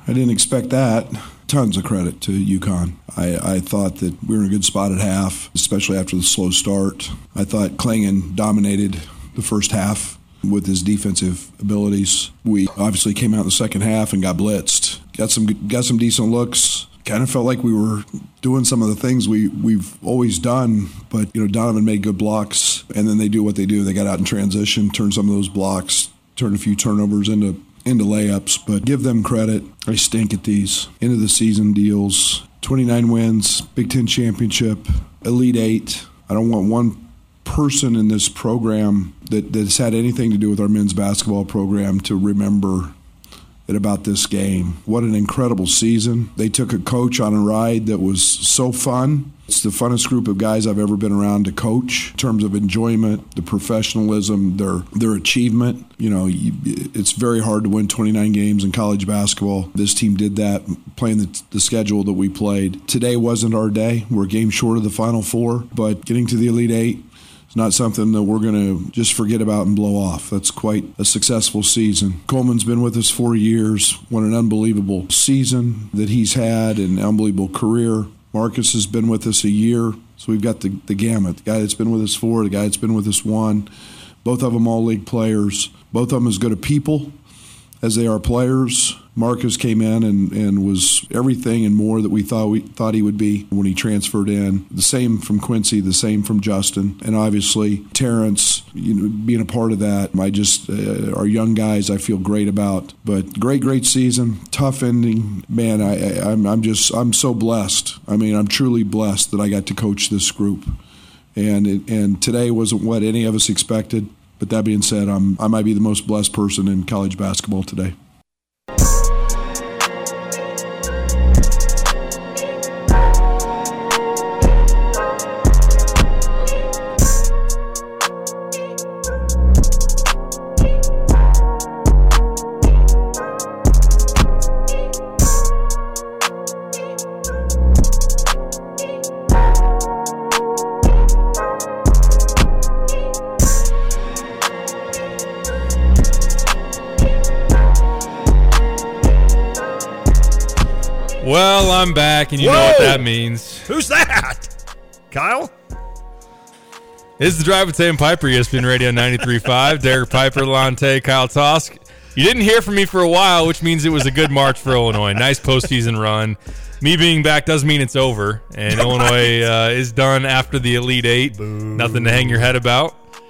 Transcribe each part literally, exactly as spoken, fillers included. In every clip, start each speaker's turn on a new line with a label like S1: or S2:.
S1: I didn't expect that. Tons of credit to UConn. I, I thought that we were in a good spot at half, especially after the slow start. I thought Klingon dominated the first half with his defensive abilities. We obviously came out in the second half and got blitzed. Got some got some decent looks. Kind of felt like we were doing some of the things we, we've always done, but you know Donovan made good blocks, and then they do what they do. They got out in transition, turned some of those blocks, turned a few turnovers into into layups, but give them credit. I stink at these end of the season deals. twenty-nine wins, Big Ten championship, Elite Eight. I don't want one person in this program that, that's had anything to do with our men's basketball program to remember it about this game. What an incredible season. They took a coach on a ride that was so fun. It's the funnest group of guys I've ever been around to coach in terms of enjoyment, the professionalism, their their achievement. You know, it's very hard to win twenty-nine games in college basketball. This team did that, playing the, the schedule that we played. Today wasn't our day. We're a game short of the Final Four, but getting to the Elite Eight, not something that we're going to just forget about and blow off. That's quite a successful season. Coleman's been with us four years. What an unbelievable season that he's had, an unbelievable career. Marcus has been with us a year, so we've got the, the gamut. The guy that's been with us four, the guy that's been with us one. Both of them all-league players. Both of them as good a people as they are players. Marcus came in and, and was everything and more that we thought we thought he would be when he transferred in. The same from Quincy, the same from Justin, and obviously Terrence, you know, being a part of that. I just uh, our young guys, I feel great about. But great, great season, tough ending. Man, I, I I'm I'm just I'm so blessed. I mean, I'm truly blessed that I got to coach this group, and it, and today wasn't what any of us expected. But that being said, I'm I might be the most blessed person in college basketball today.
S2: Well, I'm back, and you
S3: Whoa!
S2: know what that means.
S3: Who's that? Kyle?
S2: This is the Drive with Tay Piper, E S P N Radio ninety-three point five. Derek Piper, Lante, Kyle Tosk. You didn't hear from me for a while, which means it was a good March for Illinois. Nice postseason run. Me being back doesn't mean it's over, and Illinois uh, is done after the Elite Eight.
S3: Boo.
S2: Nothing to hang your head about.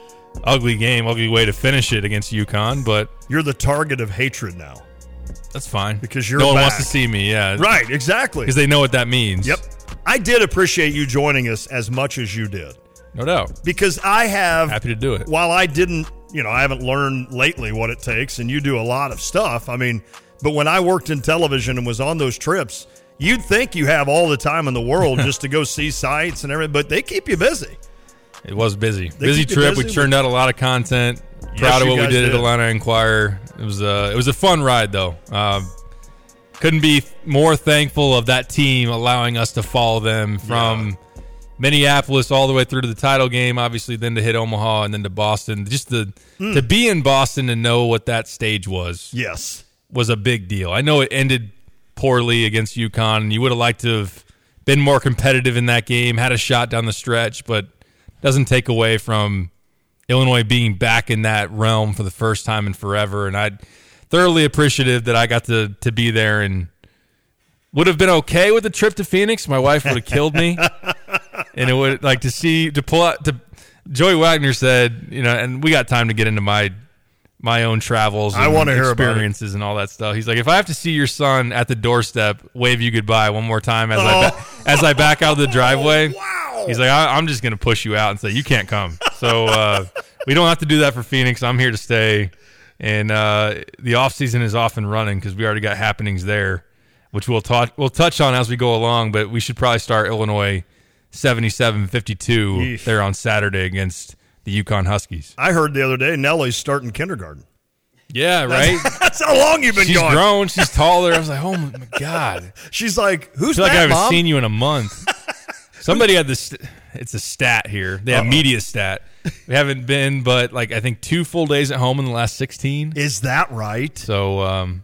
S2: Ugly game, ugly way to finish it against UConn, but
S3: You're the target of hatred now.
S2: that's fine.
S3: Because you're
S2: no one
S3: back.
S2: wants to see me, yeah.
S3: Right, exactly.
S2: Because they know what that means.
S3: Yep. I did appreciate you joining us as much as you did.
S2: No doubt.
S3: Because I have...
S2: Happy to do it.
S3: While I didn't, you know, I haven't learned lately what it takes, and you do a lot of stuff. I mean, but when I worked in television and was on those trips, you'd think you have all the time in the world just to go see sites and everything, but they keep you busy.
S2: It was busy.
S3: They
S2: busy
S3: keep you
S2: trip.
S3: busy,
S2: We churned out a lot of content.
S3: Yes,
S2: Proud of
S3: you
S2: what we
S3: guys
S2: did,
S3: did.
S2: at Illini Inquirer. It was a, it was a fun ride, though. Um, couldn't be more thankful of that team allowing us to follow them from yeah. Minneapolis all the way through to the title game, obviously, then to hit Omaha and then to Boston. Just the, mm. to be in Boston and know what that stage was
S3: yes,
S2: was a big deal. I know it ended poorly against UConn, and you would have liked to have been more competitive in that game, had a shot down the stretch, but doesn't take away from Illinois being back in that realm for the first time in forever. And I'm thoroughly appreciative that I got to to be there, and would have been okay with the trip to Phoenix. My wife would have killed me. And it would like to see to pull out to Joey Wagner said, you know, and we got time to get into my my own travels and
S3: I want to hear
S2: experiences and all that stuff. He's like, if I have to see your son at the doorstep wave you goodbye one more time as oh. I ba- as I back out of the driveway,
S3: oh, wow.
S2: He's like, I- I'm just going to push you out and say you can't come. So uh, we don't have to do that for Phoenix. I'm here to stay. And uh, the off season is off and running because we already got happenings there, which we'll talk we'll touch on as we go along. But we should probably start Illinois seventy-seven fifty-two Yeesh. There on Saturday against the UConn Huskies.
S3: I heard the other day Nellie's starting kindergarten.
S2: Yeah, right?
S3: That's, that's how long you've been
S2: she's
S3: gone.
S2: She's grown. She's taller. I was like, oh, my God.
S3: She's like, who's
S2: I feel
S3: that,
S2: like I haven't
S3: Mom?
S2: seen you in a month. Somebody had this. It's a stat here. They have
S3: Uh-oh.
S2: media stat. We haven't been, but like I think two full days at home in the last sixteen.
S3: Is that right?
S2: So um,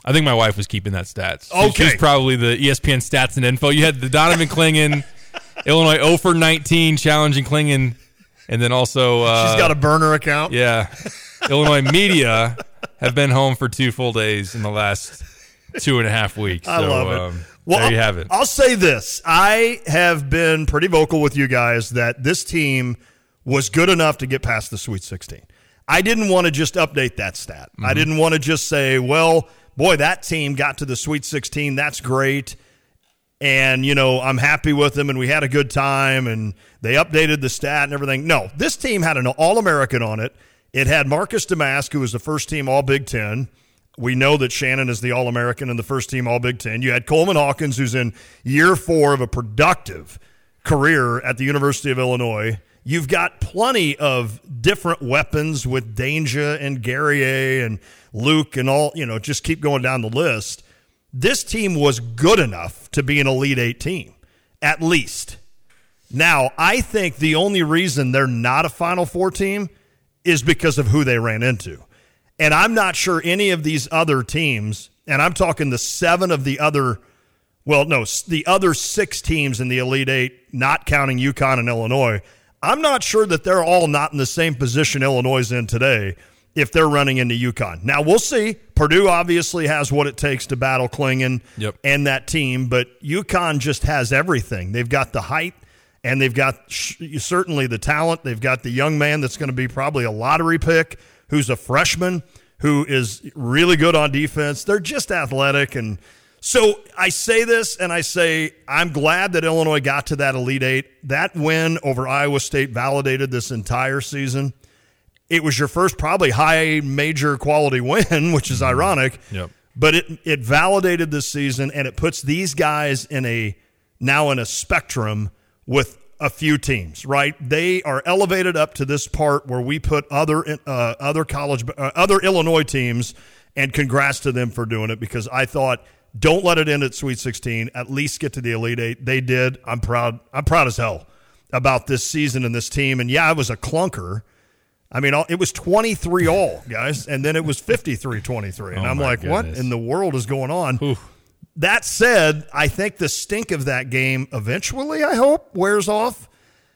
S2: I think my wife was keeping that stats. She-
S3: Okay.
S2: She was probably the E S P N stats and info. You had the Donovan Clingan, Illinois oh for nineteen challenging Clingan, and then also uh,
S3: She's got a burner account.
S2: yeah, Illinois media have been home for two full days in the last two and a half weeks.
S3: I
S2: so,
S3: love it.
S2: Um,
S3: Well,
S2: there you
S3: I'll-
S2: have it.
S3: I'll say this. I have been pretty vocal with you guys that this team was good enough to get past the Sweet sixteen. I didn't want to just update that stat. Mm-hmm. I didn't want to just say, well, boy, that team got to the Sweet sixteen. That's great. And, you know, I'm happy with them, and we had a good time, and they updated the stat and everything. No, this team had an All-American on it. It had Marcus Damask, who was the first-team All-Big Ten. We know that Shannon is the All-American and the first-team All-Big Ten. You had Coleman Hawkins, who's in year four of a productive career at the University of Illinois. You've got plenty of different weapons with Danger and Guerrier and Luke and all, you know, just keep going down the list. This team was good enough to be an Elite Eight team, at least. Now, I think the only reason they're not a Final Four team is because of who they ran into. And I'm not sure any of these other teams, and I'm talking the seven of the other, well, no, the other six teams in the Elite Eight, not counting UConn and Illinois, I'm not sure that they're all not in the same position Illinois is in today if they're running into UConn. Now, we'll see. Purdue obviously has what it takes to battle Clingan
S2: Yep.
S3: and that team, but UConn just has everything. They've got the height, and they've got sh- certainly the talent. They've got the young man that's going to be probably a lottery pick who's a freshman who is really good on defense. They're just athletic. And so I say this, and I say I'm glad that Illinois got to that Elite Eight. That win over Iowa State validated this entire season. It was your first probably high major quality win, which is ironic.
S2: Yep.
S3: But it it validated this season, and it puts these guys in a now in a spectrum with a few teams, right? They are elevated up to this part where we put other uh, other college uh, other Illinois teams, and congrats to them for doing it, because I thought, don't let it end at Sweet sixteen. At least get to the Elite Eight. They did. I'm proud. I'm proud as hell about this season and this team. And yeah, it was a clunker. I mean, it was twenty-three all, guys, and then it was fifty-three twenty-three. And
S2: Oh
S3: I'm
S2: my
S3: like,
S2: goodness.
S3: what in the world is going on?
S2: Oof.
S3: That said, I think the stink of that game eventually, I hope, wears off.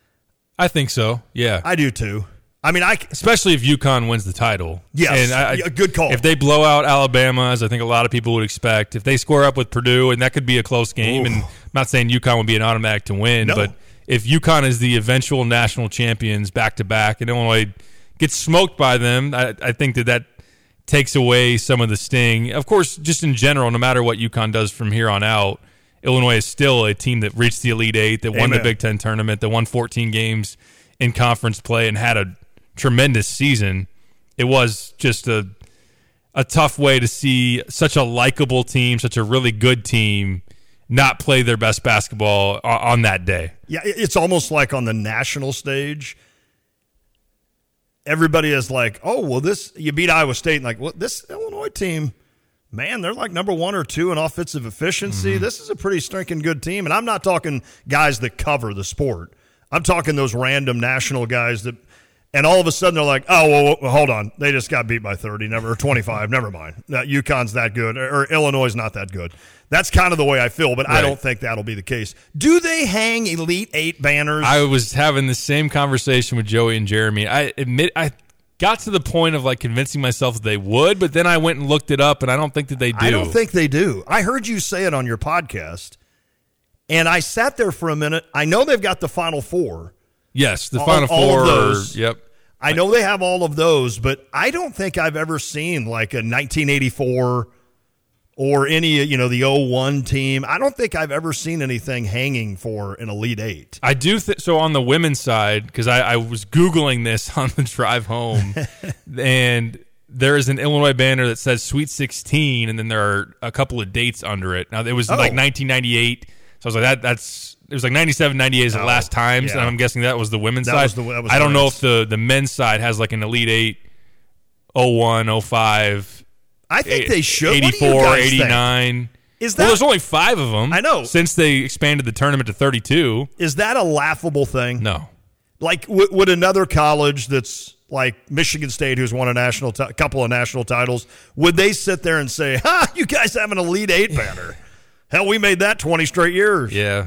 S2: I think so. Yeah.
S3: I do too. I mean, I
S2: Especially if UConn wins the title.
S3: Yes,
S2: And I,
S3: yeah, good call.
S2: If they blow out Alabama, as I think a lot of people would expect, if they score up with Purdue, and that could be a close game,
S3: Oof.
S2: and I'm not saying UConn would be an automatic to win,
S3: No.
S2: but if UConn is the eventual national champions back-to-back and Illinois gets smoked by them, I, I think that that takes away some of the sting. Of course, just in general, no matter what UConn does from here on out, Illinois is still a team that reached the Elite Eight, that won the
S3: Amen.
S2: Big Ten tournament, that won fourteen games in conference play and had a tremendous season. It was just a a tough way to see such a likable team, such a really good team, not play their best basketball on, on that day.
S3: Yeah, it- it's almost like on the national stage, everybody is like, oh, well, this, you beat Iowa State, and like, well, this Illinois team, man, they're like number one or two in offensive efficiency.
S2: Mm-hmm.
S3: This is a pretty stinking good team. And I'm not talking guys that cover the sport. I'm talking those random national guys that, and all of a sudden they're like, oh, well, well hold on. They just got beat by thirty, never, or twenty-five, never mind. That UConn's that good, or, or Illinois is not that good. That's kind of the way I feel, but I
S2: Right.
S3: don't think that'll be the case. Do they hang Elite Eight banners?
S2: I was having the same conversation with Joey and Jeremy. I admit I got to the point of like convincing myself that they would, but then I went and looked it up, and I don't think that they do.
S3: I don't think they do. I heard you say it on your podcast, and I sat there for a minute. I know they've got the Final Four.
S2: Yes, the
S3: All-
S2: Final
S3: all of
S2: Four.
S3: those.
S2: Yep.
S3: I know they have all of those, but I don't think I've ever seen like a nineteen eighty-four or any, you know, the oh one team. I don't think I've ever seen anything hanging for an Elite Eight.
S2: I do think so on the women's side, because I, I was Googling this on the drive home, and there is an Illinois banner that says Sweet sixteen, and then there are a couple of dates under it. Now, it was
S3: Oh.
S2: like nineteen ninety-eight, so I was like, that that's it was like ninety-seven, ninety-eight is the
S3: Oh,
S2: last times,
S3: yeah.
S2: and I'm guessing that was the women's
S3: That
S2: side.
S3: was the- that was
S2: I don't
S3: the
S2: know
S3: men's.
S2: if the, the men's side has like an Elite eight, oh one, oh five,
S3: I think they should. What do you
S2: eighty-four,
S3: guys think?
S2: eighty-nine.
S3: Is
S2: Well,
S3: that
S2: there's only five of them.
S3: I know.
S2: Since they expanded the tournament to thirty-two.
S3: is that a laughable thing?
S2: No.
S3: Like, w- would another college that's like Michigan State, who's won a national t- couple of national titles, would they sit there and say, "Ha, you guys have an Elite Eight banner"? Hell, we made that twenty straight years.
S2: Yeah.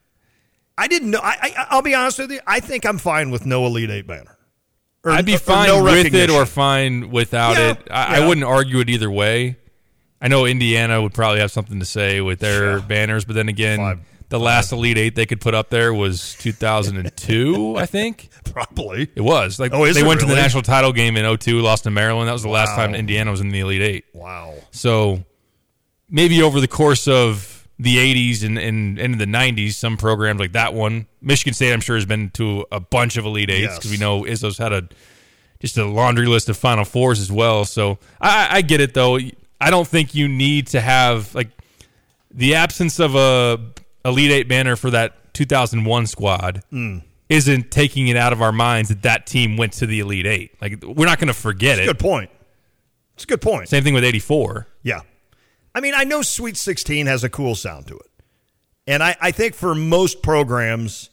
S3: I didn't know. I, I, I'll be honest with you. I think I'm fine with no Elite Eight banner. Or,
S2: I'd be
S3: or,
S2: fine
S3: or no
S2: with it or fine without
S3: yeah,
S2: it. I,
S3: yeah.
S2: I wouldn't argue it either way. I know Indiana would probably have something to say with their
S3: yeah.
S2: banners, but then again,
S3: Five,
S2: the last five. Elite Eight they could put up there was two thousand two, I think.
S3: Probably.
S2: It was. Like
S3: oh, is
S2: they
S3: it
S2: went
S3: really?
S2: to the national title game in oh two, lost to Maryland. That was the
S3: wow.
S2: last time Indiana was in the Elite Eight.
S3: Wow.
S2: So maybe over the course of the eighties and, and into the nineties, some programs like that one, Michigan State, I'm sure, has been to a bunch of Elite Eights because yes. we know Izzo's had a just a laundry list of Final Fours as well. So I, I get it, though. I don't think you need to have, like, the absence of a Elite Eight banner for that two thousand one squad
S3: mm.
S2: isn't taking it out of our minds that that team went to the Elite Eight. Like, we're not going to forget
S3: That's
S2: it.
S3: a good point. It's a good point.
S2: Same thing with eighty-four.
S3: Yeah. I mean, I know Sweet sixteen has a cool sound to it. And I, I think for most programs,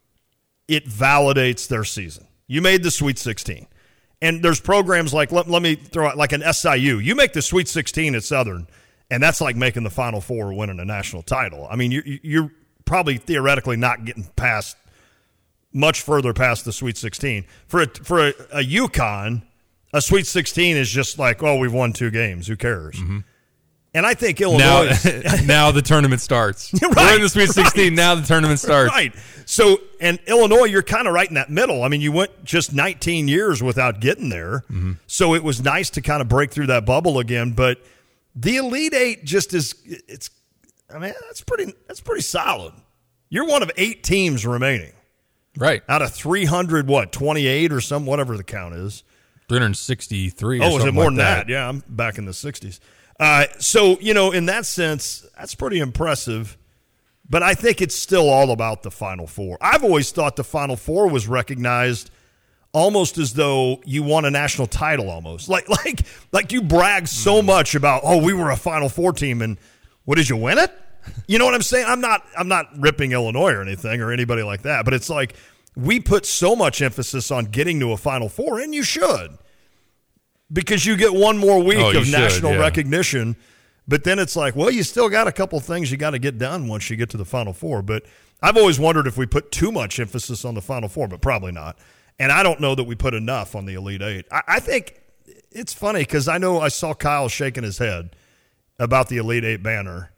S3: it validates their season. You made the Sweet sixteen. And there's programs like, let, let me throw out like an S I U. You make the Sweet sixteen at Southern, and that's like making the Final Four or winning a national title. I mean, you're, you're probably theoretically not getting past, much further past the Sweet sixteen. For a, for a, a UConn, a Sweet sixteen is just like, oh, we've won two games. Who cares?
S2: Mm-hmm.
S3: And I think Illinois.
S2: Now, now the tournament starts.
S3: Right,
S2: We're in the Sweet sixteen.
S3: Right.
S2: Now the tournament starts.
S3: Right. So, and Illinois, you're kind of right in that middle. I mean, you went just nineteen years without getting there.
S2: Mm-hmm.
S3: So it was nice to kind of break through that bubble again. But the Elite Eight just is, it's, I mean, that's pretty, that's pretty solid. You're one of eight teams remaining.
S2: Right.
S3: Out of three hundred, what, twenty-eight or some, whatever the count is.
S2: three hundred sixty-three.
S3: Oh,
S2: or
S3: is it more
S2: like
S3: than that? that? Yeah, I'm back in the sixties. Uh, so, you know, in that sense, that's pretty impressive. But I think it's still all about the Final Four. I've always thought the Final Four was recognized almost as though you won a national title almost. Like like, like you brag so much about, oh, we were a Final Four team, and what, did you win it? You know what I'm saying? I'm not I'm not ripping Illinois or anything or anybody like that, but it's like we put so much emphasis on getting to a Final Four, and you should. Because you get one more week
S2: oh,
S3: of
S2: should,
S3: national
S2: yeah.
S3: recognition, but then it's like, well, you still got a couple things you got to get done once you get to the Final Four. But I've always wondered if we put too much emphasis on the Final Four, but probably not. And I don't know that we put enough on the Elite Eight. I, I think it's funny because I know I saw Kyle shaking his head about the Elite Eight banner.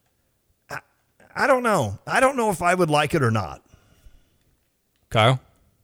S3: I, I don't know. I don't know if I would like it or not.
S2: Kyle?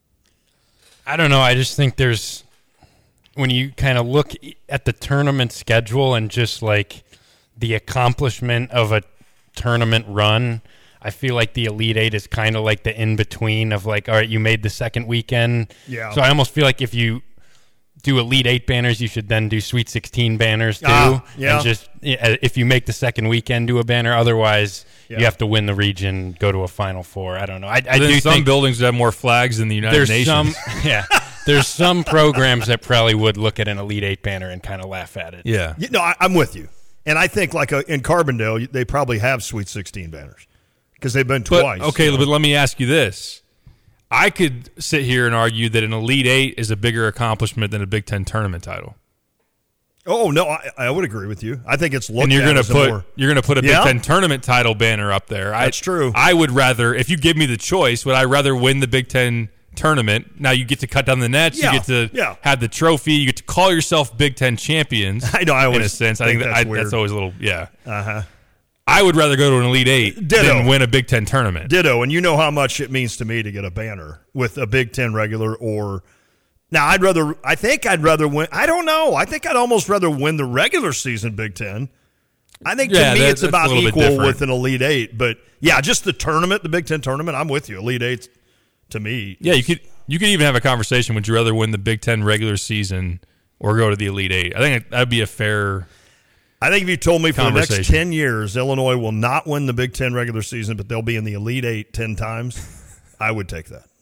S4: I don't know. I just think there's, when you kind of look at the tournament schedule and just like the accomplishment of a tournament run, I feel like the Elite Eight is kind of like the in-between of like, all right, you made the second weekend.
S3: Yeah.
S4: So I almost feel like if you do Elite Eight banners, you should then do Sweet sixteen banners too.
S3: Ah, yeah.
S4: And just, if you make the second weekend, do a banner. Otherwise, yeah. you have to win the region, go to a Final Four. I don't know. I, I do
S2: some
S4: think
S2: buildings have more flags than the United
S4: there's
S2: Nations.
S4: Some, yeah. There's some programs that probably would look at an Elite Eight banner and kind of laugh at it.
S2: Yeah.
S3: You, no, I, I'm with you. And I think like a, in Carbondale, they probably have Sweet sixteen banners because they've been
S2: but,
S3: twice.
S2: Okay,
S3: you know?
S2: but let me ask you this. I could sit here and argue that an Elite Eight is a bigger accomplishment than a Big Ten tournament title.
S3: Oh no, I, I would agree with you. I think it's looked
S2: and you're
S3: at
S2: gonna
S3: as a
S2: put
S3: more,
S2: you're gonna put a
S3: Yeah?
S2: Big Ten tournament title banner up there.
S3: That's
S2: I,
S3: true.
S2: I would rather, if you give me the choice, would I rather win the Big Ten tournament? Now you get to cut down the nets,
S3: Yeah,
S2: you get to
S3: yeah.
S2: have the trophy, you get to call yourself Big Ten champions.
S3: I know. I always
S2: in a sense, I
S3: think
S2: think that,
S3: that's
S2: I,
S3: weird.
S2: that's always a little yeah.
S3: Uh huh.
S2: I would rather go to an Elite Eight
S3: Ditto.
S2: than win a Big Ten tournament.
S3: Ditto, and you know how much it means to me to get a banner with a Big Ten regular or. Now, I'd rather. I think I'd rather win. I don't know. I think I'd almost rather win the regular season Big Ten. I think to
S2: Yeah,
S3: me
S2: that-
S3: it's
S2: that's a
S3: about
S2: little bit
S3: equal
S2: different.
S3: with an Elite Eight. But yeah, just the tournament, the Big Ten tournament. I'm with you. Elite Eight, to me.
S2: Yeah, you could you could even have a conversation. Would you rather win the Big Ten regular season or go to the Elite Eight? I think that'd be a fair.
S3: I think if you told me for the next
S2: Conversation.
S3: ten years, Illinois will not win the Big Ten regular season, but they'll be in the Elite Eight ten times, I would take that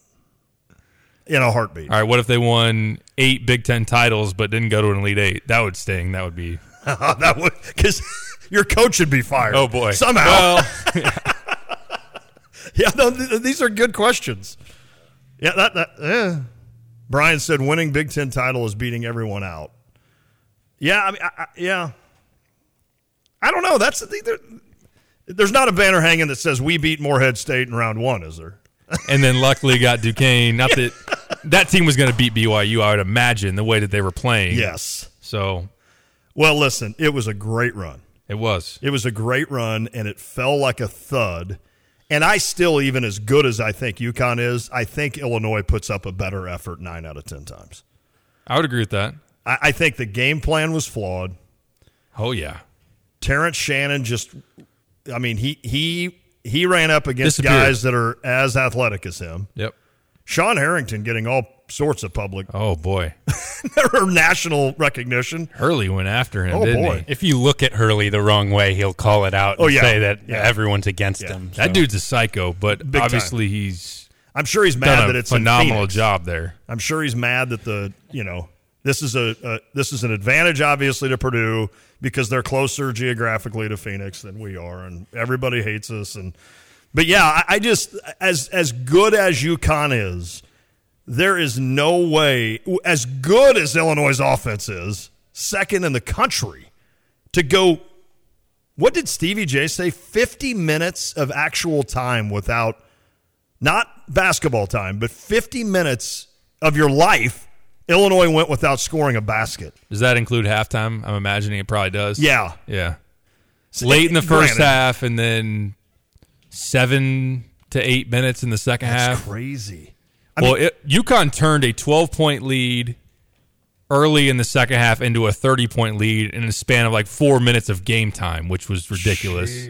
S3: in a heartbeat.
S2: All right, what if they won eight Big Ten titles but didn't go to an Elite Eight? That would sting. That would be.
S3: That would, because your coach would be fired.
S2: Oh boy!
S3: Somehow.
S2: Well,
S3: yeah, no, th- these are good questions. Yeah, that that. Eh. Brian said winning Big Ten title is beating everyone out. Yeah, I mean, I, I, yeah. I don't know. That's there, there's not a banner hanging that says we beat Morehead State in round one, is there?
S2: And then luckily got Duquesne. Not that that team was going to beat B Y U, I would imagine, the way that they were playing.
S3: Yes.
S2: So,
S3: well, listen, it was a great run.
S2: It was.
S3: It was a great run, and it fell like a thud. And I still, even as good as I think UConn is, I think Illinois puts up a better effort nine out of ten times.
S2: I would agree with that.
S3: I, I think the game plan was flawed.
S2: Oh, yeah.
S3: Terrence Shannon just, I mean, he he he ran up against
S2: Disappeared.
S3: guys that are as athletic as him.
S2: Yep.
S3: Sean Harrington getting all sorts of public
S2: Oh, boy.
S3: or national recognition.
S2: Hurley went after him,
S3: Oh,
S2: didn't
S3: boy.
S2: he?
S4: If you look at Hurley the wrong way, he'll call it out and
S3: Oh, yeah.
S4: say that
S3: Yeah.
S4: everyone's against
S3: Yeah.
S4: him.
S2: That
S4: So-
S2: dude's a psycho, but
S3: Big
S2: obviously he's
S3: I'm sure he's mad
S2: done
S3: that
S2: a
S3: it's in
S2: phenomenal
S3: Phoenix.
S2: job there.
S3: I'm sure he's mad that the, you know, this is a, a this is an advantage obviously to Purdue because they're closer geographically to Phoenix than we are, and everybody hates us. And but yeah, I, I just as as good as UConn is, there is no way, as good as Illinois' offense is, second in the country, to go. What did Stevie J say? fifty minutes of actual time without, not basketball time, but fifty minutes of your life. Illinois went without scoring a basket.
S2: Does that include halftime? I'm imagining it probably does.
S3: Yeah.
S2: Yeah. Late in the first
S3: Granted.
S2: half and then seven to eight minutes in the second
S3: That's
S2: half.
S3: crazy. I
S2: Well,
S3: mean,
S2: it, UConn turned a twelve-point lead early in the second half into a thirty-point lead in a span of like four minutes of game time, which was ridiculous.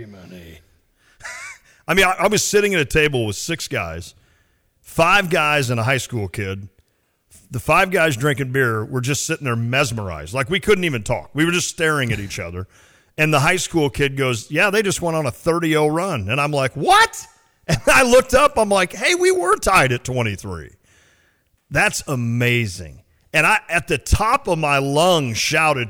S3: I mean, I, I was sitting at a table with six guys, five guys and a high school kid. The five guys drinking beer were just sitting there mesmerized. Like we couldn't even talk. We were just staring at each other. And the high school kid goes, yeah, they just went on a thirty oh run. And I'm like, what? And I looked up. I'm like, hey, we were tied at twenty-three. That's amazing. And I, at the top of my lungs, shouted,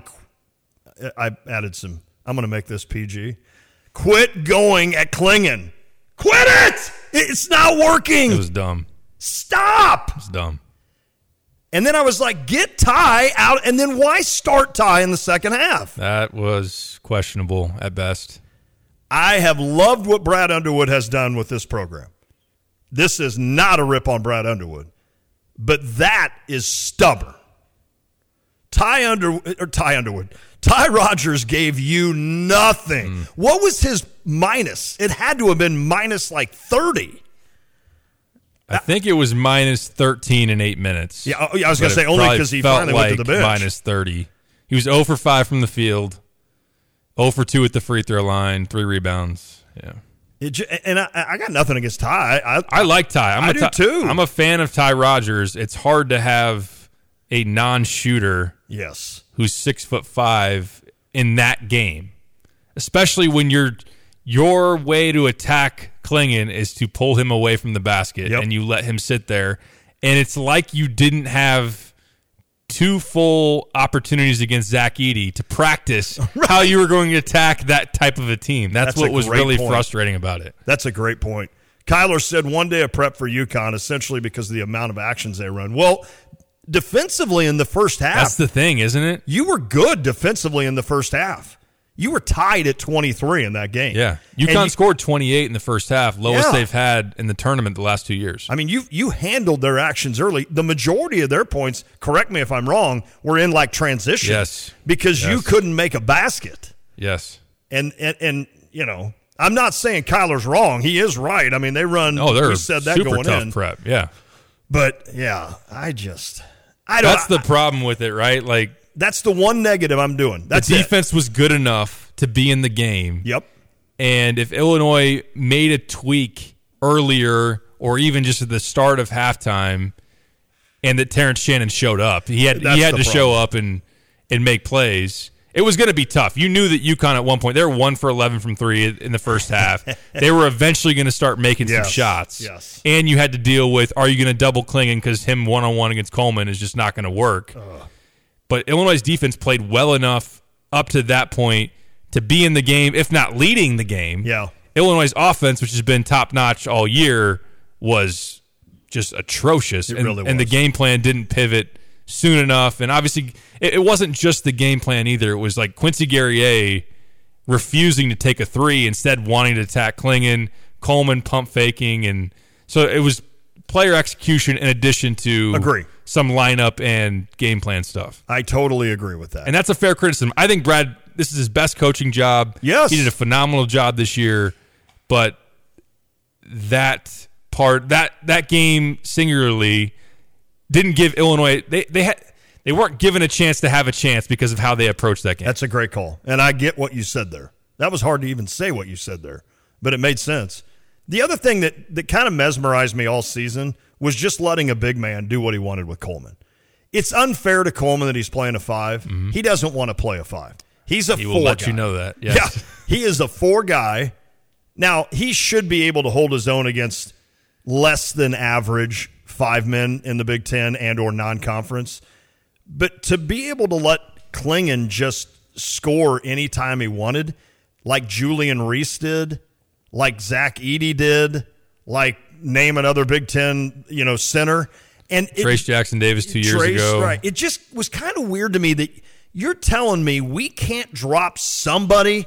S3: I added some, I'm going to make this P G. Quit going at Klingon. Quit it! It's not working.
S2: It was dumb.
S3: Stop!
S2: It was dumb.
S3: And then I was like, get Ty out, and then why start Ty in the second half?
S2: That was questionable at best.
S3: I have loved what Brad Underwood has done with this program. This is not a rip on Brad Underwood, but that is stubborn. Ty Under or Ty Underwood, Ty Rogers gave you nothing.
S2: Mm.
S3: What was his minus? It had to have been minus like thirty.
S2: I think it was minus thirteen in eight minutes.
S3: Yeah, oh, yeah, I was going to
S2: But
S3: say
S2: it
S3: only
S2: probably
S3: because he
S2: felt
S3: finally
S2: like
S3: went to the bench.
S2: minus thirty. He was zero for five from the field, zero for two at the free throw line, three rebounds. Yeah.
S3: It, ju- and I, I got nothing against Ty. I,
S2: I like Ty. I'm
S3: I
S2: a
S3: do
S2: Ty-
S3: too.
S2: I'm a fan of Ty Rogers. It's hard to have a non-shooter
S3: yes.
S2: who's six foot five in that game, especially when you're your way to attack Klingon is to pull him away from the basket
S3: Yep.
S2: and you let him sit there. And it's like you didn't have two full opportunities against Zach Edey to practice how you were going to attack that type of a team. That's,
S3: That's
S2: what
S3: a
S2: was
S3: great
S2: really
S3: point.
S2: frustrating about it.
S3: That's a great point. Kyler said one day of prep for UConn essentially because of the amount of actions they run. Well, defensively in the first half,
S2: That's the thing, isn't it?
S3: you were good defensively in the first half. You were tied at twenty-three in that game.
S2: Yeah.
S3: And
S2: UConn
S3: you-
S2: scored twenty-eight in the first half, lowest
S3: Yeah.
S2: they've had in the tournament the last two years.
S3: I mean, you you handled their actions early. The majority of their points, correct me if I'm wrong, were in like transition.
S2: Yes.
S3: Because you
S2: Yes.
S3: couldn't make a basket.
S2: Yes.
S3: And, and and you know, I'm not saying Kyler's wrong. He is right. I mean, they run.
S2: Oh, they're
S3: we said that
S2: super
S3: going
S2: tough
S3: in.
S2: prep. Yeah.
S3: But yeah, I just I don't.
S2: That's the problem with it, right? Like
S3: that's the one negative I'm doing. That's
S2: the
S3: it.
S2: defense was good enough to be in the game.
S3: Yep.
S2: And if Illinois made a tweak earlier or even just at the start of halftime and that Terrence Shannon showed up, he had
S3: That's
S2: he had
S3: the
S2: to
S3: problem.
S2: show up and and make plays. It was going to be tough. You knew that UConn at one point, they were one for eleven from three in the first half. They were eventually going to start making
S3: Yes.
S2: some shots.
S3: Yes.
S2: And you had to deal with, are you going to double Klingon because him one-on-one against Coleman is just not going to work. But Illinois' defense played well enough up to that point to be in the game, if not leading the game.
S3: Yeah.
S2: Illinois' offense, which has been top-notch all year, was just atrocious.
S3: It
S2: and,
S3: really was.
S2: and the game plan didn't pivot soon enough. And obviously, it, it wasn't just the game plan either. It was like Quincy Guerrier refusing to take a three, instead wanting to attack Klingon, Coleman pump faking. And so it was player execution in addition to
S3: Agree.
S2: some lineup and game plan stuff.
S3: I totally agree with that.
S2: And that's a fair criticism. I think Brad, this is his best coaching job.
S3: Yes.
S2: He did a phenomenal job this year, but that part, that that game singularly didn't give Illinois, they they had they weren't given a chance to have a chance because of how they approached that game.
S3: That's a great call. And I get what you said there. That was hard to even say what you said there, but it made sense. The other thing that, that kind of mesmerized me all season was just letting a big man do what he wanted with Coleman. It's unfair to Coleman that he's playing a five. Mm-hmm. He doesn't want to play a five. He's a
S2: he
S3: four
S2: will let
S3: guy.
S2: you know that. Yes.
S3: Yeah, he is a four guy. Now, he should be able to hold his own against less than average five men in the Big Ten and or non-conference. But to be able to let Klingon just score anytime he wanted, like Julian Reese did, like Zach Edey did, like name another Big Ten, you know, center. And it,
S2: Trace Jackson Davis two years
S3: Trace,
S2: ago.
S3: Right. It just was kind of weird to me that you're telling me we can't drop somebody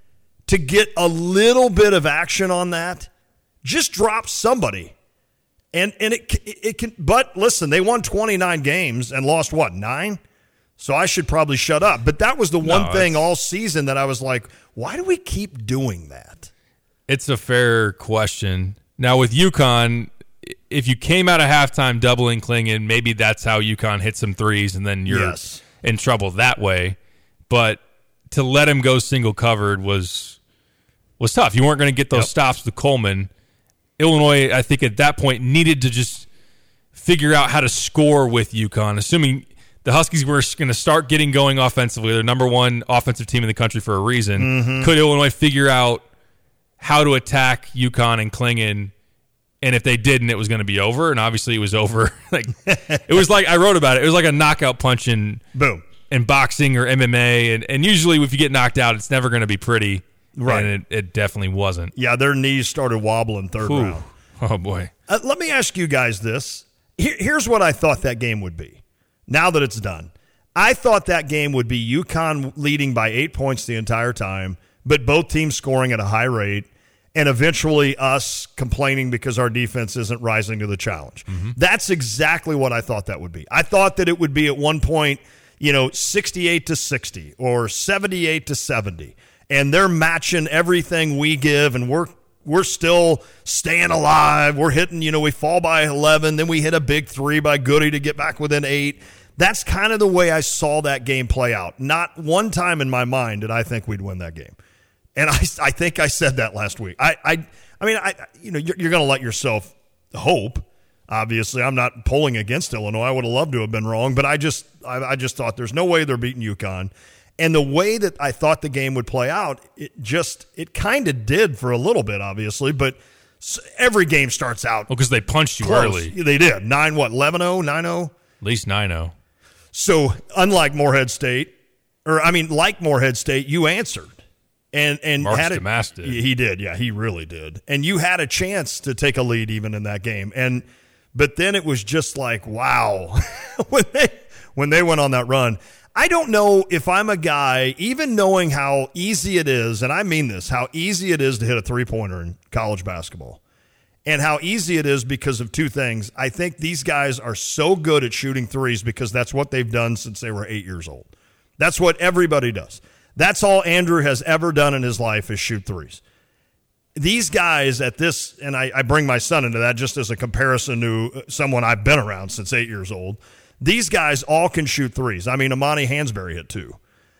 S3: to get a little bit of action on that. Just drop somebody. And and it it can but listen, they won twenty-nine games and lost what, nine? So I should probably shut up. But that was the one
S2: No,
S3: thing all season that I was like, why do we keep doing that?
S2: It's a fair question. Now with UConn, if you came out of halftime doubling Klingon, maybe that's how UConn hit some threes and then you're
S3: Yes.
S2: in trouble that way. But to let him go single covered was was tough. You weren't going to get those
S3: Yep.
S2: stops with Coleman. Illinois, I think at that point, needed to just figure out how to score with UConn, assuming the Huskies were going to start getting going offensively. They're number one offensive team in the country for a reason.
S3: Mm-hmm.
S2: Could Illinois figure out how to attack UConn and Klingon? And if they didn't, it was going to be over. And obviously, it was over. Like it was like I wrote about it. It was like a knockout punch in
S3: Boom.
S2: in boxing or M M A. And and usually, if you get knocked out, it's never going to be pretty.
S3: Right.
S2: And it, it definitely wasn't.
S3: Yeah, their knees started wobbling third
S2: Ooh.
S3: round.
S2: Oh boy.
S3: Uh, let me ask you guys this. Here, here's what I thought that game would be. Now that it's done, I thought that game would be UConn leading by eight points the entire time, but both teams scoring at a high rate, and eventually us complaining because our defense isn't rising to the challenge. Mm-hmm. That's exactly what I thought that would be. I thought that it would be at one point, you know, sixty-eight to sixty or seventy-eight to seventy, and they're matching everything we give, and we're we're still staying alive. We're hitting, you know, we fall by eleven, then we hit a big three by Goody to get back within eight. That's kind of the way I saw that game play out. Not one time in my mind did I think we'd win that game. And I, I think I said that last week. I, I, I mean, I, you know, you're, you're going to let yourself hope. Obviously, I'm not pulling against Illinois. I would have loved to have been wrong, but I just, I, I just thought there's no way they're beating UConn. And the way that I thought the game would play out, it just, it kind of did for a little bit, obviously. But every game starts out
S2: Well, because they punched you
S3: close.
S2: early.
S3: They did nine what eleven oh nine oh.
S2: At least nine oh.
S3: So unlike Morehead State, or I mean, like Morehead State, you answered. And and
S2: Marcus
S3: had a,
S2: Damas did.
S3: He did, yeah, he really did. And you had a chance to take a lead even in that game. And but then it was just like, wow, when they when they went on that run. I don't know if I'm a guy, even knowing how easy it is, and I mean this, how easy it is to hit a three-pointer in college basketball. And how easy it is because of two things. I think these guys are so good at shooting threes because that's what they've done since they were eight years old. That's what everybody does. That's all Andrew has ever done in his life is shoot threes. These guys at this, and I, I bring my son into that just as a comparison to someone I've been around since eight years old. These guys all can shoot threes. I mean, Amani Hansberry hit two.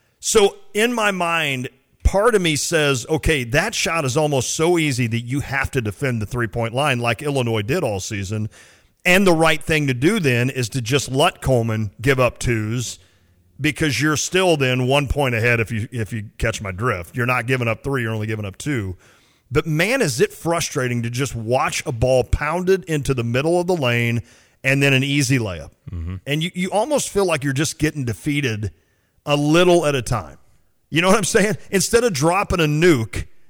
S3: So in my mind, part of me says, okay, that shot is almost so easy that you have to defend the three-point line like Illinois did all season. And the right thing to do then is to just let Coleman give up twos because you're still then one point ahead if you if you catch my drift. You're not giving up three, you're only giving up two. But, man, is it frustrating to just watch a ball pounded into the middle of the lane and then an easy layup. Mm-hmm. And you, you almost feel like you're just getting defeated a little at a time. You know what I'm saying? Instead of dropping a nuke,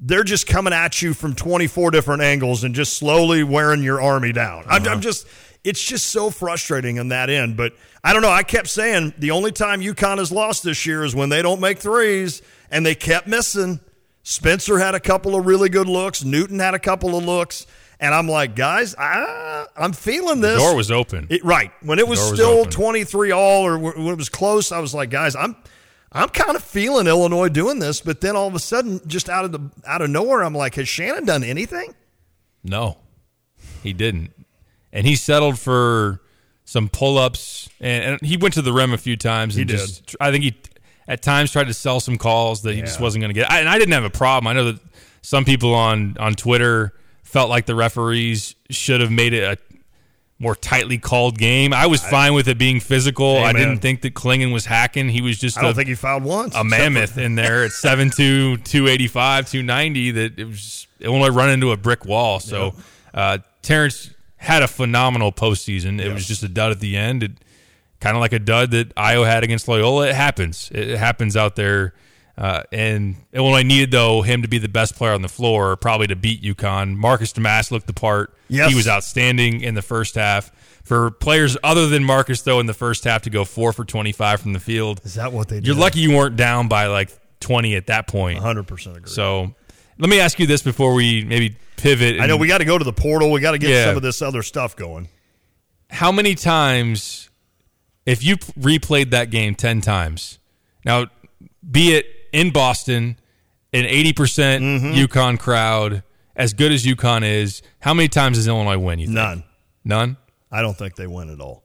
S3: they're just coming at you from twenty-four different angles and just slowly wearing your army down. Uh-huh. I'm, I'm just, it's just so frustrating on that end. But I don't know. I kept saying the only time UConn has lost this year is when they don't make threes, and they kept missing. Spencer had a couple of really good looks. Newton had a couple of looks. And I'm like, guys, I, I'm feeling this.
S2: The door was open.
S3: It, right. When it was
S2: was
S3: still
S2: open.
S3: twenty-three all, or when it was close, I was like, guys, I'm I'm kind of feeling Illinois doing this. But then all of a sudden, just out of the out of nowhere, I'm like, has Shannon done anything?
S2: No, he didn't. And he settled for some pull-ups. And, and he went to the rim a few times. And
S3: He
S2: just,
S3: did.
S2: I think he, at times, tried to sell some calls that he
S3: Yeah.
S2: just wasn't going to get. I, and I didn't have a problem. I know that some people on, on Twitter felt like the referees should have made it a more tightly called game. I was fine with it being physical.
S3: Hey,
S2: I
S3: man.
S2: didn't think that Klingon was hacking. He was just
S3: I don't
S2: a,
S3: think he fouled once.
S2: a mammoth in there at seven two, two eighty-five, two ninety that it was Illinois run into a brick wall. So uh, Terrence had a phenomenal postseason. It
S3: Yes.
S2: was just a dud at the end. It kind of like a dud that Iowa had against Loyola. It happens. It happens out there. Uh, and Illinois needed, though, him to be the best player on the floor, probably to beat UConn. Marcus Damas looked the part.
S3: Yes.
S2: He was outstanding in the first half. For players other than Marcus, though, in the first half to go four for twenty-five from the field,
S3: Is that what they did?
S2: you're lucky you weren't down by like twenty at that point.
S3: one hundred percent agree.
S2: So let me ask you this before we maybe pivot.
S3: I know we got to go to the portal. We got to get
S2: Yeah.
S3: some of this other stuff going.
S2: How many times, if you p- replayed that game ten times, now be it in Boston, an eighty percent
S3: Mm-hmm.
S2: UConn crowd, as good as UConn is, how many times does Illinois win, you think?
S3: None.
S2: None?
S3: I don't think they win at all.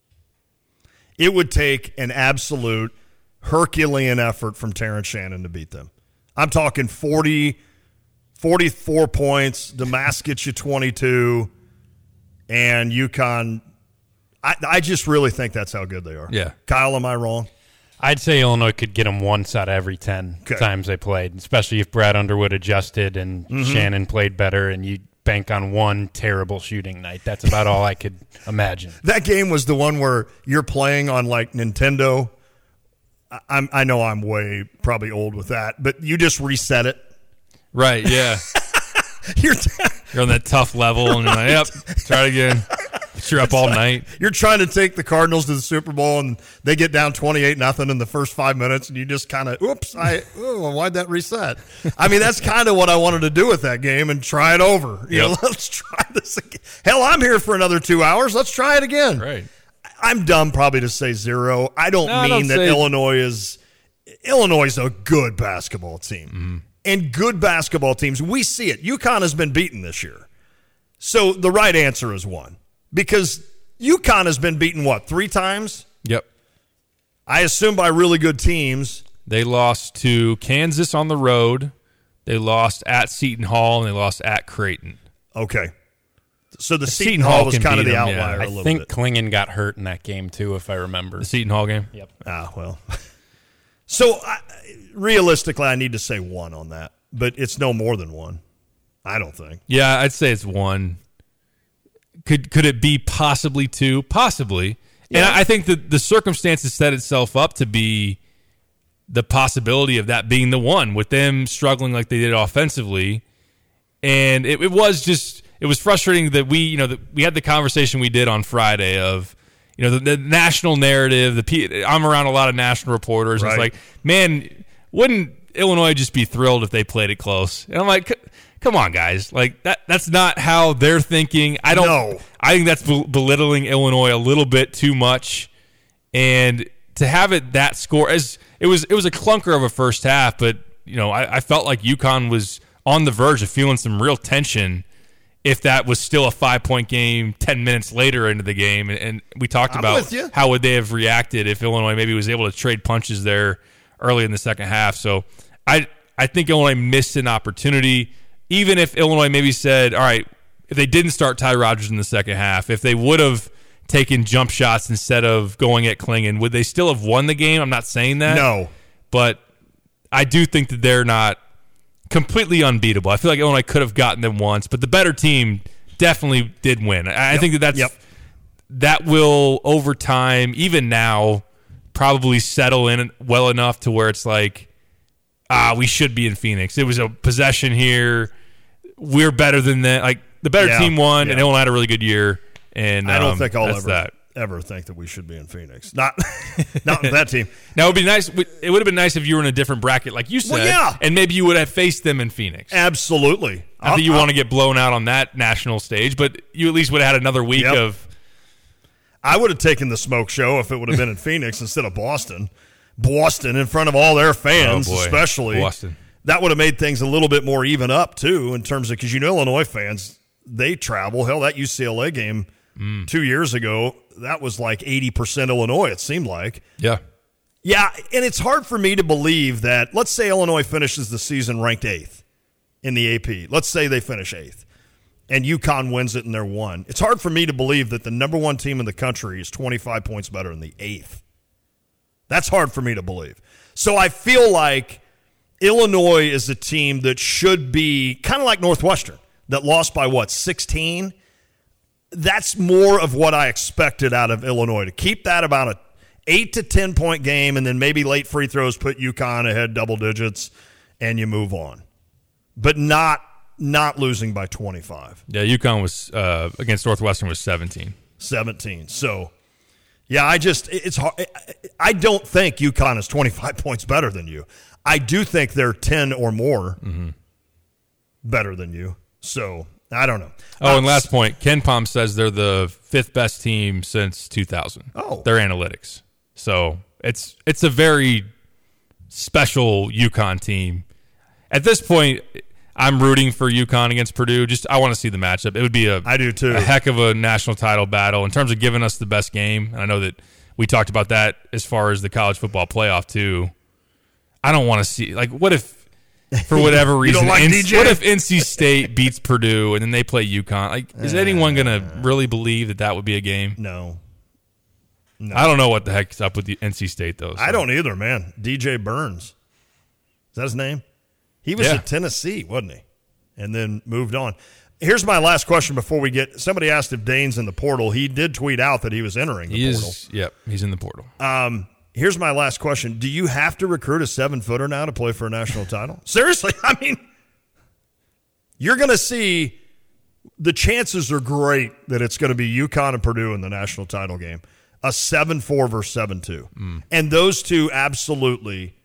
S3: It would take an absolute Herculean effort from Terrence Shannon to beat them. I'm talking forty, forty-four points. Damas gets you twenty-two, and UConn. I, I just really think that's how good they are.
S2: Yeah.
S3: Kyle, am I wrong?
S4: I'd say Illinois could get them once out of every ten
S3: Okay.
S4: times they played, especially if Brad Underwood adjusted and
S3: Mm-hmm.
S4: Shannon played better and you bank on one terrible shooting night. That's about all I could imagine.
S3: That game was the one where you're playing on like Nintendo. I- I'm, I know I'm way probably old with that, but you just reset it.
S2: Right, yeah.
S3: You're
S2: You're on that tough level, and you're like, yep, try it again. But you're up all night.
S3: You're trying to take the Cardinals to the Super Bowl, and they get down twenty-eight nothing in the first five minutes, and you just kind of, oops, I, oh, why'd that reset? I mean, that's kind of what I wanted to do with that game and try it over. You
S2: Yep.
S3: know, let's try this again. Hell, I'm here for another two hours. Let's try it again.
S2: Right.
S3: I'm dumb probably to say zero. I don't
S2: No, I
S3: mean
S2: don't
S3: that
S2: say-
S3: Illinois is Illinois is a good basketball team.
S2: Mm-hmm.
S3: And good basketball teams, we see it. UConn has been beaten this year. So the right answer is one. Because UConn has been beaten, what, three times?
S2: Yep.
S3: I assume by really good teams.
S2: They lost to Kansas on the road. They lost at Seton Hall, and they lost at Creighton.
S3: Okay. So the Seton,
S2: Seton
S3: Hall
S2: Hall
S3: was
S2: can
S3: kind of
S2: beat
S3: the
S2: them, yeah.
S3: outlier
S4: I
S3: a little
S4: think
S3: bit.
S4: Klingon got hurt in that game, too, if I remember.
S2: The Seton Hall game?
S4: Yep.
S3: Ah, well. So I, realistically, I need to say one on that. But it's no more than one. I don't think.
S2: Yeah, I'd say it's one. Could could it be possibly two? Possibly. And
S3: Yeah.
S2: I I think that the circumstances set itself up to be the possibility of that being the one, with them struggling like they did offensively. And it, it was just it was frustrating that we, you know, that we had the conversation we did on Friday of, you know, the, the national narrative. The P, I'm around a lot of national reporters. And
S3: Right.
S2: it's like, man, wouldn't Illinois just be thrilled if they played it close? And I'm like, c- come on, guys. Like that that's not how they're thinking. I don't
S3: No.
S2: I think that's bel- belittling Illinois a little bit too much. And to have it that score, as it was it was a clunker of a first half, but you know, I, I felt like UConn was on the verge of feeling some real tension if that was still a five point game ten minutes later into the game. And, and we talked
S3: I'm
S2: about
S3: with you.
S2: how would they have reacted if Illinois maybe was able to trade punches there early in the second half. So I I think Illinois missed an opportunity. Even if Illinois maybe said, all right, if they didn't start Ty Rodgers in the second half, if they would have taken jump shots instead of going at Klingon, would they still have won the game? I'm not saying that.
S3: No.
S2: But I do think that they're not completely unbeatable. I feel like Illinois could have gotten them once, but the better team definitely did win. I, I
S3: Yep.
S2: think that that's
S3: Yep.
S2: that will, over time, even now, probably settle in well enough to where it's like, ah, we should be in Phoenix. It was a possession here. We're better than that. Like the better
S3: Yeah,
S2: team won,
S3: yeah.
S2: and Illinois had a really good year. And
S3: I don't
S2: um,
S3: think I'll
S2: that's
S3: ever
S2: that.
S3: ever think that we should be in Phoenix. Not not with that team.
S2: Now it would be nice. It would have been nice if you were in a different bracket, like you said,
S3: Well, yeah.
S2: and maybe you would have faced them in Phoenix.
S3: Absolutely.
S2: Not that you want to get blown out on that national stage, but you at least would have had another week
S3: Yep.
S2: of.
S3: I would have taken the smoke show if it would have been in Phoenix instead of Boston. Boston in front of all their fans,
S2: Oh, boy.
S3: especially.
S2: Boston.
S3: That would have made things a little bit more even up, too, in terms of, because you know Illinois fans, they travel. Hell, that U C L A game
S2: Mm.
S3: two years ago, that was like eighty percent Illinois, it seemed like.
S2: Yeah.
S3: Yeah, and it's hard for me to believe that, let's say Illinois finishes the season ranked eighth in the A P. Let's say they finish eighth, and UConn wins it and they're one. It's hard for me to believe that the number one team in the country is twenty-five points better than the eighth. That's hard for me to believe. So I feel like Illinois is a team that should be kind of like Northwestern, that lost by, what, sixteen? That's more of what I expected out of Illinois, to keep that about a eight to ten point game, and then maybe late free throws put UConn ahead double digits, and you move on. But not not losing by twenty-five.
S2: Yeah, UConn was uh, against Northwestern was seventeen.
S3: seventeen. So, yeah, I just it's hard. I don't think UConn is twenty-five points better than you. I do think they're ten or more
S2: mm-hmm.
S3: better than you. So, I don't know.
S2: Oh,
S3: Uh,
S2: and last point, Ken Palm says they're the fifth best team since two thousand.
S3: Oh.
S2: Their analytics. So it's it's a very special UConn team. At this point, I'm rooting for UConn against Purdue. Just I want to see the matchup. It would be a
S3: I do too.
S2: a heck of a national title battle in terms of giving us the best game. And I know that we talked about that as far as the college football playoff too. I don't want to see like what if for whatever
S3: You don't
S2: reason,
S3: like
S2: N-
S3: D J?
S2: what if N C State beats Purdue and then they play UConn? Like, is anyone going to really believe that that would be a game?
S3: No. No.
S2: I don't know what the heck's up with the N C State though. so.
S3: I don't either, man. D J Burns. Is that his name? He was
S2: Yeah.
S3: at Tennessee, wasn't he? And then moved on. Here's my last question before we get – somebody asked if Dane's in the portal. He did tweet out that he was entering the
S2: He
S3: portal.
S2: is. Yep, he's in the portal.
S3: Um, here's my last question. Do you have to recruit a seven-footer now to play for a national title? Seriously, I mean, you're going to see – the chances are great that it's going to be UConn and Purdue in the national title game. A seven four versus seven two.
S2: Mm.
S3: And those two absolutely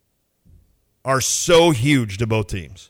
S3: are so huge to both teams.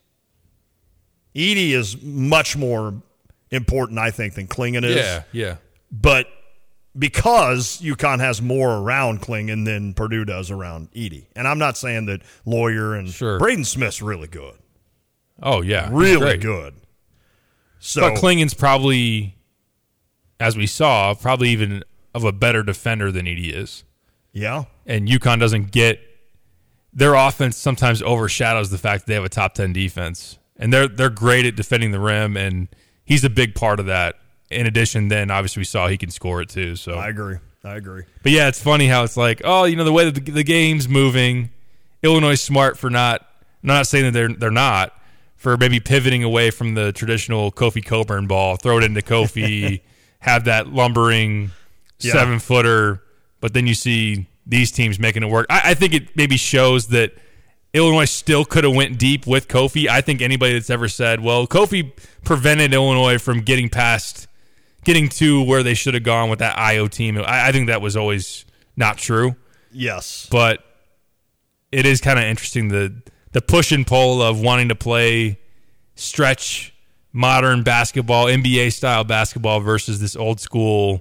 S3: Edey is much more important, I think, than Klingon is.
S2: Yeah, yeah.
S3: But because UConn has more around Klingon than Purdue does around Edey. And I'm not saying that Lawyer and
S2: Sure.
S3: Braden Smith's really good.
S2: Oh yeah, he's
S3: Really
S2: great.
S3: good. So
S2: But Klingon's probably, as we saw, probably even of a better defender than Edey is.
S3: yeah.
S2: And UConn doesn't get their offense sometimes overshadows the fact that they have a top ten defense. And they're they're great at defending the rim, and he's a big part of that. In addition, then obviously we saw he can score it too. So
S3: I agree. I agree.
S2: But yeah, it's funny how it's like, oh, you know, the way that the, the game's moving, Illinois is smart for not. I'm not saying that they're they're not for maybe pivoting away from the traditional Kofi Coburn ball, throw it into Kofi, have that lumbering
S3: Yeah.
S2: seven footer, but then you see these teams making it work. I, I think it maybe shows that Illinois still could have went deep with Kofi. I think anybody that's ever said, well, Kofi prevented Illinois from getting past, getting to where they should have gone with that I O team. I, I think that was always not true.
S3: Yes.
S2: But it is kind of interesting the the push and pull of wanting to play stretch modern basketball, N B A style basketball versus this old school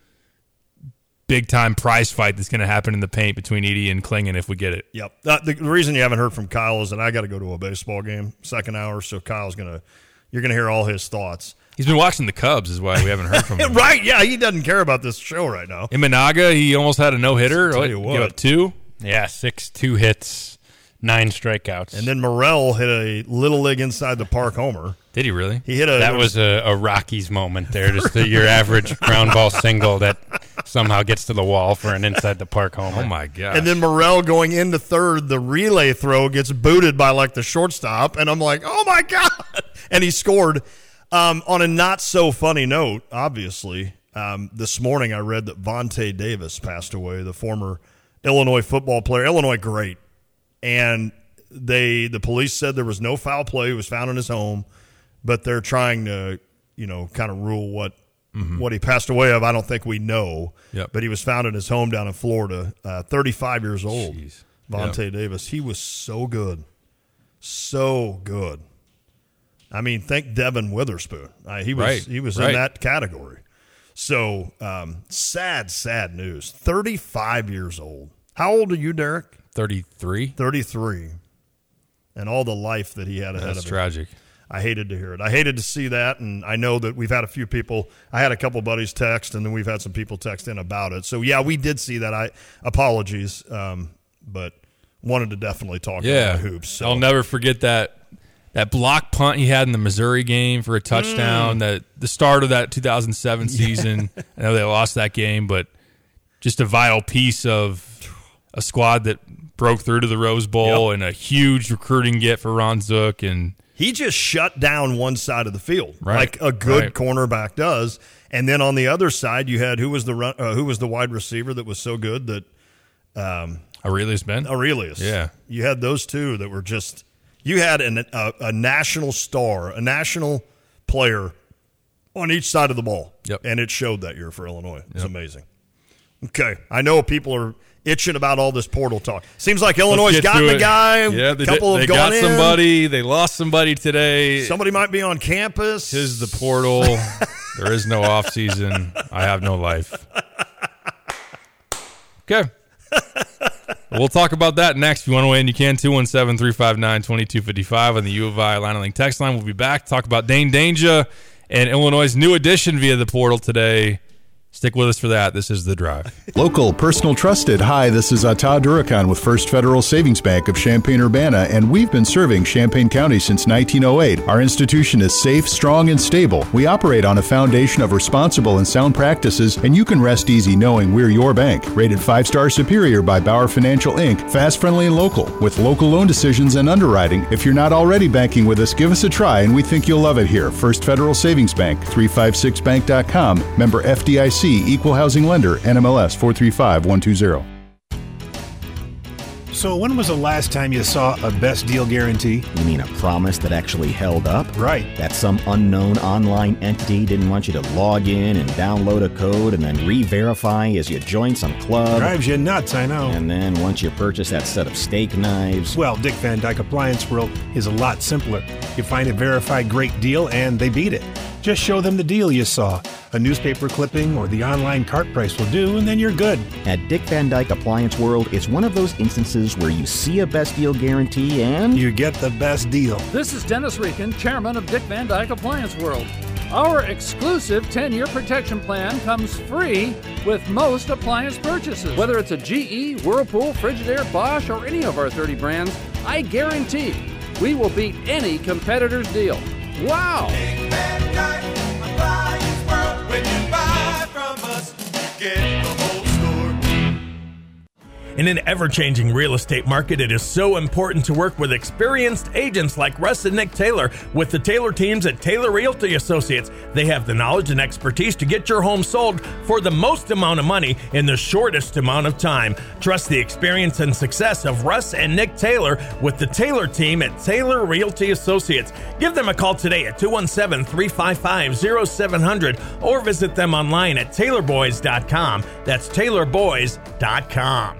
S2: big time prize fight that's going to happen in the paint between Edey and Klingon if we get it.
S3: Yep. Uh, the, the reason you haven't heard from Kyle is that I got to go to a baseball game second hour, so Kyle's gonna you're gonna hear all his thoughts.
S2: He's been watching the Cubs is why we haven't heard from him.
S3: Right? Yeah, he doesn't care about this show right now.
S2: In Monaga, he almost had a no hitter.
S3: Tell you what.
S2: Give up two.
S4: Yeah, six, two hits, nine strikeouts.
S3: And then Morrell hit a little league inside the park homer.
S2: Did he really?
S3: He hit a
S4: that was a, a Rockies moment there, just the, your average ground ball single that somehow gets to the wall for an inside the park homer.
S2: Oh my god!
S3: And then Morrell going into third, the relay throw gets booted by like the shortstop, and I'm like, oh my god! And he scored. Um, on a not so funny note, obviously, um, this morning I read that Vontae Davis passed away, the former Illinois football player. Illinois great, and they the police said there was no foul play. He was found in his home, but they're trying to, you know, kind of rule what mm-hmm. what he passed away of. I don't think we know.
S2: Yep.
S3: But he was found in his home down in Florida, uh, thirty-five years old.
S2: Jeez.
S3: Vontae
S2: yep.
S3: Davis. He was so good. So good. I mean, think Devin Witherspoon. Uh, he was
S2: right.
S3: he was
S2: right.
S3: in that category. So um, sad, sad news. thirty-five years old. How old are you, Derek?
S2: thirty-three.
S3: thirty-three. And all the life that he had ahead
S2: That's
S3: of him.
S2: That's tragic.
S3: I hated to hear it. I hated to see that, and I know that we've had a few people. I had a couple buddies text, and then we've had some people text in about it. So, yeah, we did see that. I apologies, um, but wanted to definitely talk
S2: yeah.
S3: about hoops. So.
S2: I'll never forget that that block punt he had in the Missouri game for a touchdown,
S3: Mm.
S2: that the start of that two thousand seven season. I know they lost that game, but just a vital piece of a squad that broke through to the Rose Bowl
S3: Yep.
S2: and a huge recruiting get for Ron Zook. And
S3: he just shut down one side of the field,
S2: right.
S3: like a good
S2: right.
S3: cornerback does. And then on the other side, you had who was the run, uh, who was the wide receiver that was so good that um,
S2: Aurelius Ben.
S3: Aurelius.
S2: Yeah,
S3: you had those two that were just. You had an, a, a national star, a national player on each side of the ball,
S2: yep.
S3: and it showed that year for Illinois. It's
S2: yep.
S3: amazing. Okay, I know people are itching about all this portal talk. Seems like Illinois got the
S2: it.
S3: guy.
S2: Yeah, they,
S3: a couple
S2: did,
S3: have
S2: they
S3: gone
S2: got
S3: in.
S2: somebody. They lost somebody today.
S3: Somebody might be on campus.
S2: Tis the portal. There is no off season. I have no life. Okay. We'll talk about that next. If you want to weigh in, you can. two one seven, three five nine, two two five five on the U of I Line and Link text line. We'll be back to talk about Dane Danger and Illinois' new addition via the portal today. Stick with us for that. This is The Drive.
S5: Local, personal, trusted. Hi, this is Ata Durakan with First Federal Savings Bank of Champaign-Urbana, and we've been serving Champaign County since nineteen oh eight. Our institution is safe, strong, and stable. We operate on a foundation of responsible and sound practices, and you can rest easy knowing we're your bank. Rated five-star superior by Bauer Financial Incorporated. Fast, friendly, and local, with local loan decisions and underwriting. If you're not already banking with us, give us a try, and we think you'll love it here. First Federal Savings Bank, three five six bank dot com, member F D I C. Equal Housing Lender, N M L S four three five one two zero.
S6: So when was the last time you saw a best deal guarantee?
S7: You mean a promise that actually held up?
S6: Right.
S7: That some unknown online entity didn't want you to log in and download a code and then re-verify as you join some club?
S6: Drives you nuts, I know.
S7: And then once you purchase that set of steak knives...
S6: Well, Dick Van Dyke Appliance World is a lot simpler. You find a verified great deal and they beat it. Just show them the deal you saw. A newspaper clipping or the online cart price will do, and then you're good.
S7: At Dick Van Dyke Appliance World, it's one of those instances where you see a best deal guarantee and...
S6: you get the best deal.
S8: This is Dennis Rieken, chairman of Dick Van Dyke Appliance World. Our exclusive ten-year protection plan comes free with most appliance purchases. Whether it's a G E, Whirlpool, Frigidaire, Bosch, or any of our thirty brands, I guarantee we will beat any competitor's deal. Wow!
S9: Dick Van Dyke Appliance World. When you buy from us, you get the whole store.
S10: In an ever-changing real estate market, it is so important to work with experienced agents like Russ and Nick Taylor with the Taylor teams at Taylor Realty Associates. They have the knowledge and expertise to get your home sold for the most amount of money in the shortest amount of time. Trust the experience and success of Russ and Nick Taylor with the Taylor team at Taylor Realty Associates. Give them a call today at two one seven, three five five, zero seven zero zero or visit them online at taylor boys dot com. That's taylor boys dot com.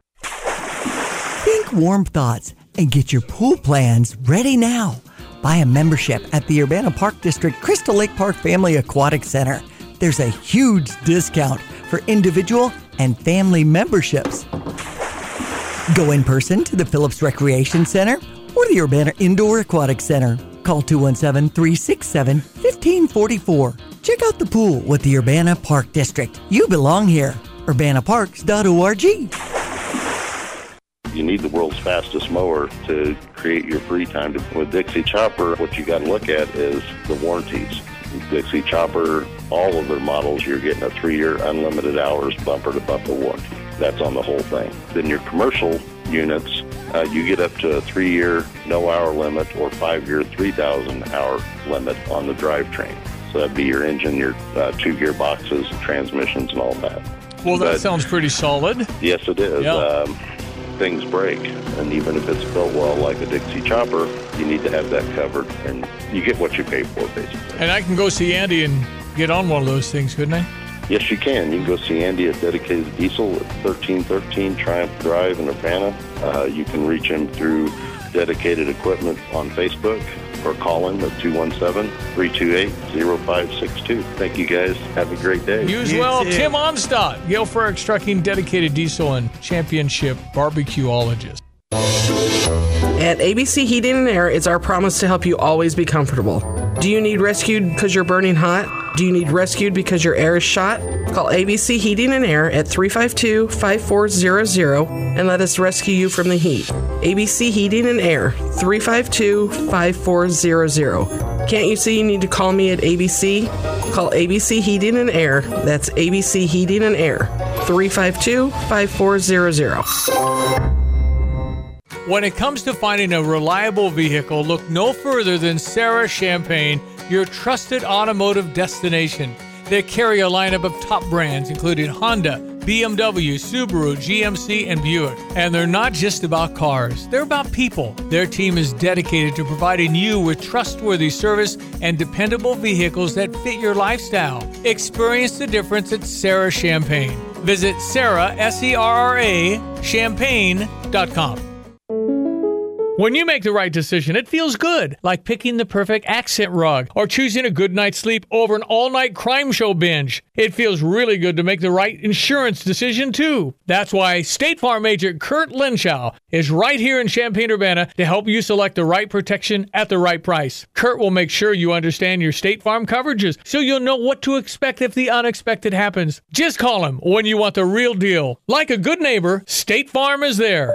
S11: Think warm thoughts and get your pool plans ready now. Buy a membership at the Urbana Park District Crystal Lake Park Family Aquatic Center. There's a huge discount for individual and family memberships. Go in person to the Phillips Recreation Center or the Urbana Indoor Aquatic Center. Call two one seven, three six seven, one five four four. Check out the pool with the Urbana Park District. You belong here. urbana parks dot org.
S12: You need the world's fastest mower to create your free time. With Dixie Chopper, what you got to look at is the warranties. Dixie Chopper, all of their models, you're getting a three-year unlimited hours bumper-to-bumper warranty. That's on the whole thing. Then your commercial units, uh, you get up to a three-year no-hour limit or five-year three thousand hour limit on the drivetrain. So that'd be your engine, your uh, two gearboxes, transmissions, and all that.
S13: Well, that
S12: but,
S13: sounds pretty solid.
S12: Yes, it is.
S13: Yeah.
S12: Um, things break. And even if it's built well like a Dixie chopper, you need to have that covered. And you get what you pay for, basically.
S13: And I can go see Andy and get on one of those things, couldn't I?
S12: Yes, you can. You can go see Andy at Dedicated Diesel at thirteen thirteen Triumph Drive in Urbana. Uh, you can reach him through Dedicated Equipment on Facebook or call him at two one seven, three two eight, zero five six two. Thank you, guys. Have a great day.
S13: You as well. Tim Onstadt, Gale Frericks Trucking, Dedicated Diesel, and Championship Barbecueologist.
S14: At A B C Heating and Air, it's our promise to help you always be comfortable. Do you need rescued because you're burning hot? Do you need rescued because your air is shot? Call A B C Heating and Air at three five two, five four zero zero and let us rescue you from the heat. A B C Heating and Air, three five two, five four zero zero. Can't you see you need to call me at A B C? Call A B C Heating and Air. That's A B C Heating and Air, three five two, five four zero zero.
S13: When it comes to finding a reliable vehicle, look no further than Sarah Champagne, your trusted automotive destination. They carry a lineup of top brands, including Honda, B M W, Subaru, G M C, and Buick. And they're not just about cars, they're about people. Their team is dedicated to providing you with trustworthy service and dependable vehicles that fit your lifestyle. Experience the difference at Sarah Champagne. Visit Sarah, S E R R A, champagne dot com. When you make the right decision, it feels good, like picking the perfect accent rug or choosing a good night's sleep over an all-night crime show binge. It feels really good to make the right insurance decision, too. That's why State Farm agent Kurt Lenschow is right here in Champaign-Urbana to help you select the right protection at the right price. Kurt will make sure you understand your State Farm coverages so you'll know what to expect if the unexpected happens. Just call him when you want the real deal. Like a good neighbor, State Farm is there.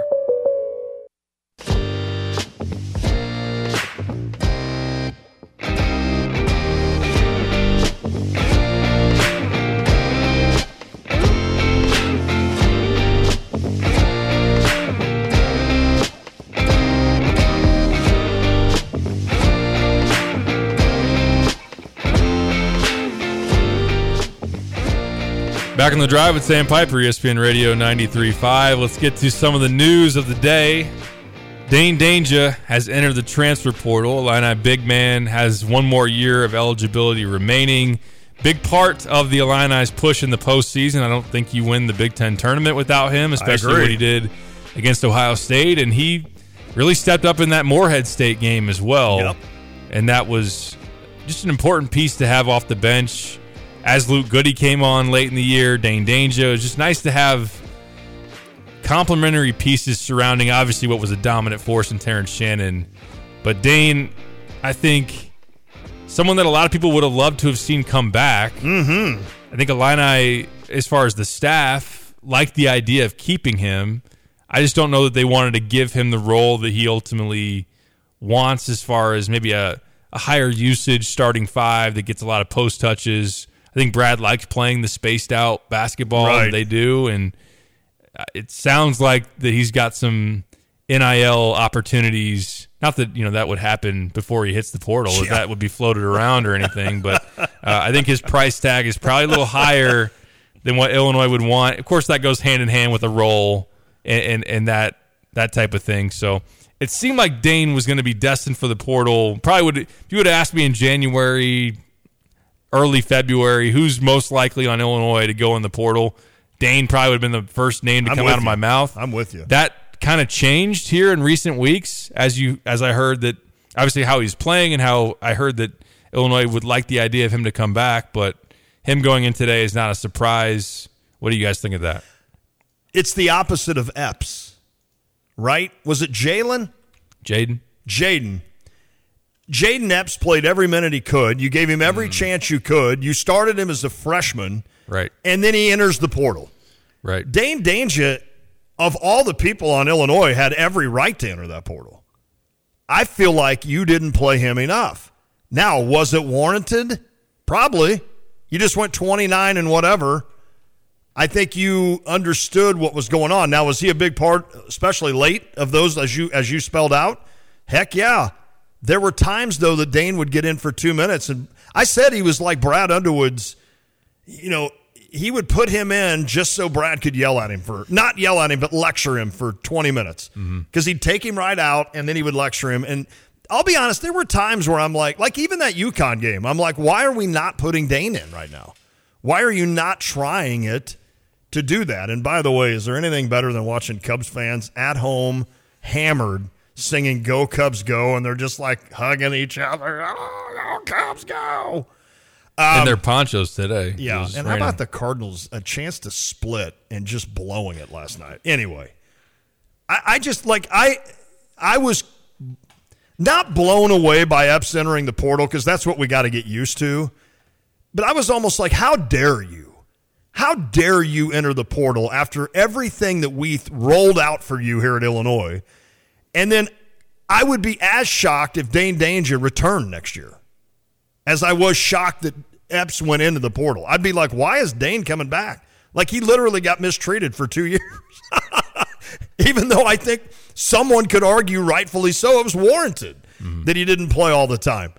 S2: Back on the drive with Sam Piper, E S P N Radio ninety-three point five. Let's get to some of the news of the day. Dane Danger has entered the transfer portal. Illini big man has one more year of eligibility remaining. Big part of the Illini's push in the postseason. I don't think you win the Big Ten tournament without him, especially what he did against Ohio State. And he really stepped up in that Morehead State game as well.
S3: Yep.
S2: And that was just an important piece to have off the bench. As Luke Goody came on late in the year, Dane Danger, it was just nice to have complementary pieces surrounding, obviously, what was a dominant force in Terrence Shannon. But Dane, I think, someone that a lot of people would have loved to have seen come back.
S3: Mm-hmm.
S2: I think Illini, as far as the staff, liked the idea of keeping him. I just don't know that they wanted to give him the role that he ultimately wants, as far as maybe a, a higher usage starting five that gets a lot of post touches. I think Brad likes playing the spaced out basketball
S3: right.
S2: that they do, and it sounds like that he's got some N I L opportunities. Not that, you know, that would happen before he hits the portal, yeah. if that would be floated around or anything, but uh, I think his price tag is probably a little higher than what Illinois would want. Of course, that goes hand in hand with a role and, and, and that that type of thing. So it seemed like Dane was going to be destined for the portal. Probably would, if you would have asked me in January, early February, who's most likely on Illinois to go in the portal, Dane probably would have been the first name to
S3: I'm
S2: come out of
S3: you.
S2: my mouth.
S3: I'm with you.
S2: That kind of changed here in recent weeks as you as I heard that, obviously, how he's playing and how I heard that Illinois would like the idea of him to come back, but him going in today is not a surprise. What do you guys think of that?
S3: It's the opposite of Epps, right? Was it Jalen?
S2: Jaden?
S3: Jaden. Jaden Epps played every minute he could. You gave him every mm. chance you could. You started him as a freshman.
S2: Right.
S3: And then he enters the portal.
S2: Right.
S3: Dane Danger, of all the people on Illinois, had every right to enter that portal. I feel like you didn't play him enough. Now, was it warranted? Probably. You just went twenty-nine and whatever. I think you understood what was going on. Now, was he a big part, especially late, of those as you as you spelled out? Heck yeah. There were times, though, that Dane would get in for two minutes. And I said he was like Brad Underwood's, you know, he would put him in just so Brad could yell at him for, not yell at him, but lecture him for twenty minutes. Because mm-hmm. he'd take him right out, and then he would lecture him. And I'll be honest, there were times where I'm like, like even that UConn game, I'm like, why are we not putting Dane in right now? Why are you not trying it to do that? And by the way, is there anything better than watching Cubs fans at home hammered singing Go Cubs Go, and they're just like hugging each other? Oh, go Cubs Go. Um,
S2: in their ponchos today.
S3: Yeah, and raining. How about the Cardinals? A chance to split and just blowing it last night. Anyway, I, I just, like, I I was not blown away by Epps entering the portal because that's what we got to get used to. But I was almost like, how dare you? How dare you enter the portal after everything that we th- rolled out for you here at Illinois? And then I would be as shocked if Dane Danger returned next year as I was shocked that Epps went into the portal. I'd be like, why is Dane coming back? Like, he literally got mistreated for two years. Even though I think someone could argue, rightfully so, it was warranted mm-hmm. that he didn't play all the time.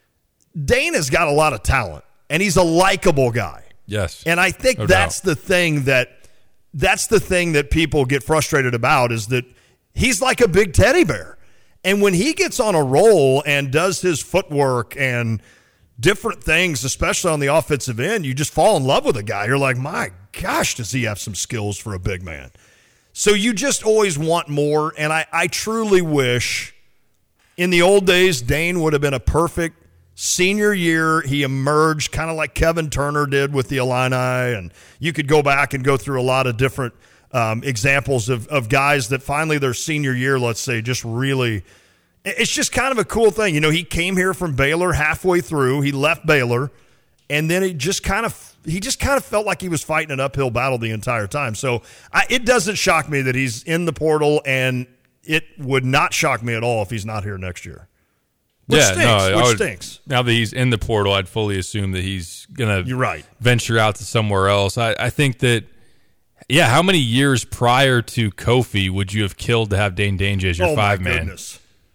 S3: Dane has got a lot of talent, and he's a likable guy.
S2: Yes.
S3: And I think
S2: no
S3: that's
S2: doubt.
S3: the thing that that's the thing that people get frustrated about, is that he's like a big teddy bear. And when he gets on a roll and does his footwork and different things, especially on the offensive end, you just fall in love with a guy. You're like, my gosh, does he have some skills for a big man? So you just always want more, and I, I truly wish in the old days Dane would have been a perfect senior year. He emerged kind of like Kevin Turner did with the Illini, and you could go back and go through a lot of different um, examples of, of guys that finally their senior year, let's say, just really – it's just kind of a cool thing. You know, he came here from Baylor halfway through. He left Baylor, and then he just kind of he just kind of felt like he was fighting an uphill battle the entire time. So I, it doesn't shock me that he's in the portal, and it would not shock me at all if he's not here next year. Which
S2: yeah,
S3: stinks.
S2: no,
S3: Which
S2: would,
S3: stinks.
S2: Now that he's in the portal, I'd fully assume that he's going
S3: You're right.
S2: to venture out to somewhere else. I, I think that, yeah, how many years prior to Kofi would you have killed to have Dane Danger as your
S3: oh
S2: five-man?
S3: My goodness.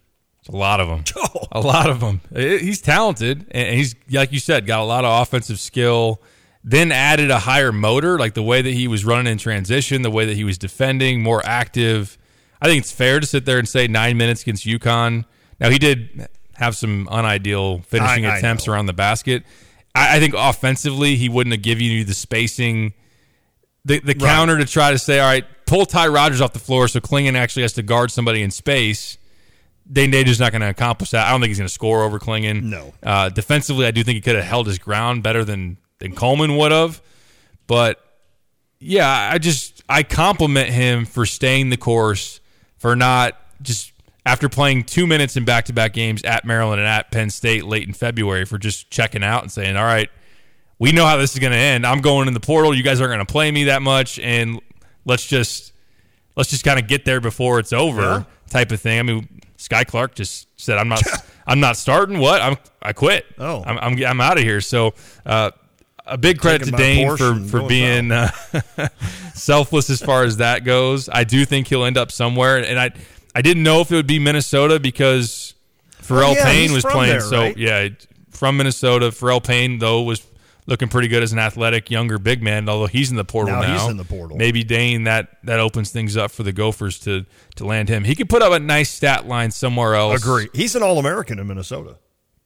S2: A lot of them.
S3: Oh.
S2: A lot of them. He's talented, and he's, like you said, got a lot of offensive skill. Then added a higher motor, like the way that he was running in transition, the way that he was defending, more active. I think it's fair to sit there and say nine minutes against UConn. Now, he did have some unideal finishing
S3: I, I
S2: attempts
S3: know.
S2: around the basket. I, I think offensively, he wouldn't have given you the spacing, the, the right. counter to try to say, all right, pull Ty Rodgers off the floor so Klingon actually has to guard somebody in space. Dane Danger's not going to accomplish that. I don't think he's going to score over Klingon.
S3: No.
S2: Uh, defensively, I do think he could have held his ground better than, than Coleman would have. But, yeah, I just I compliment him for staying the course, for not just after playing two minutes in back-to-back games at Maryland and at Penn State late in February, for just checking out and saying, all right, we know how this is going to end. I'm going in the portal. You guys aren't going to play me that much, and let's just let's just kind of get there before it's over, yeah. type of thing. I mean, Sky Clark just said, "I'm not, I'm not starting. What? I'm, I quit.
S3: Oh,
S2: I'm, I'm, I'm out of here." So, uh, a big credit Taking to Dane for for being uh, selfless as far as that goes. I do think he'll end up somewhere, and I, I didn't know if it would be Minnesota because Pharrell
S3: oh, yeah,
S2: Payne was playing.
S3: There,
S2: so
S3: right?
S2: yeah, from Minnesota. Pharrell Payne though was looking pretty good as an athletic younger big man, although he's in the portal now.
S3: Now
S2: now.
S3: he's in the portal.
S2: Maybe Dane, that that opens things up for the Gophers to to land him. He could put up a nice stat line somewhere else.
S3: Agree. He's an All-American in Minnesota.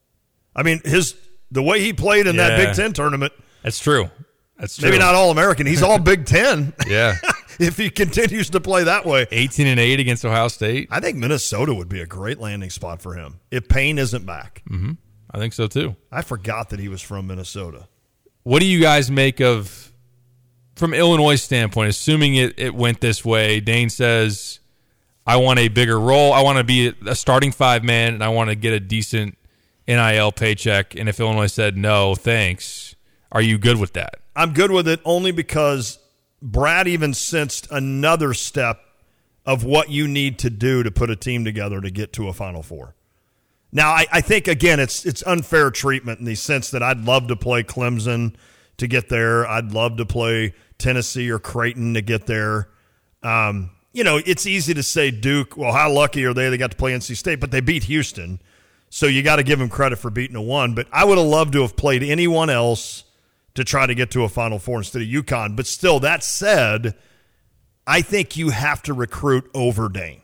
S3: I mean, his the way he played in
S2: yeah.
S3: that Big Ten tournament.
S2: That's true. That's true.
S3: Maybe not All-American. He's all Big Ten.
S2: Yeah.
S3: If he continues to play that way.
S2: eighteen and eight against Ohio State.
S3: I think Minnesota would be a great landing spot for him if Payne isn't back.
S2: Mm-hmm. I think so too.
S3: I forgot that he was from Minnesota.
S2: What do you guys make of, from Illinois' standpoint, assuming it, it went this way? Dane says, I want a bigger role. I want to be a starting five-man, and I want to get a decent N I L paycheck. And if Illinois said, no, thanks, are you good with that?
S3: I'm good with it only because Brad even sensed another step of what you need to do to put a team together to get to a Final Four. Now, I, I think, again, it's it's unfair treatment in the sense that I'd love to play Clemson to get there. I'd love to play Tennessee or Creighton to get there. Um, you know, it's easy to say Duke, well, how lucky are they? They got to play N C State, but they beat Houston. So you got to give them credit for beating a one. But I would have loved to have played anyone else to try to get to a Final Four instead of UConn. But still, that said, I think you have to recruit over Dane.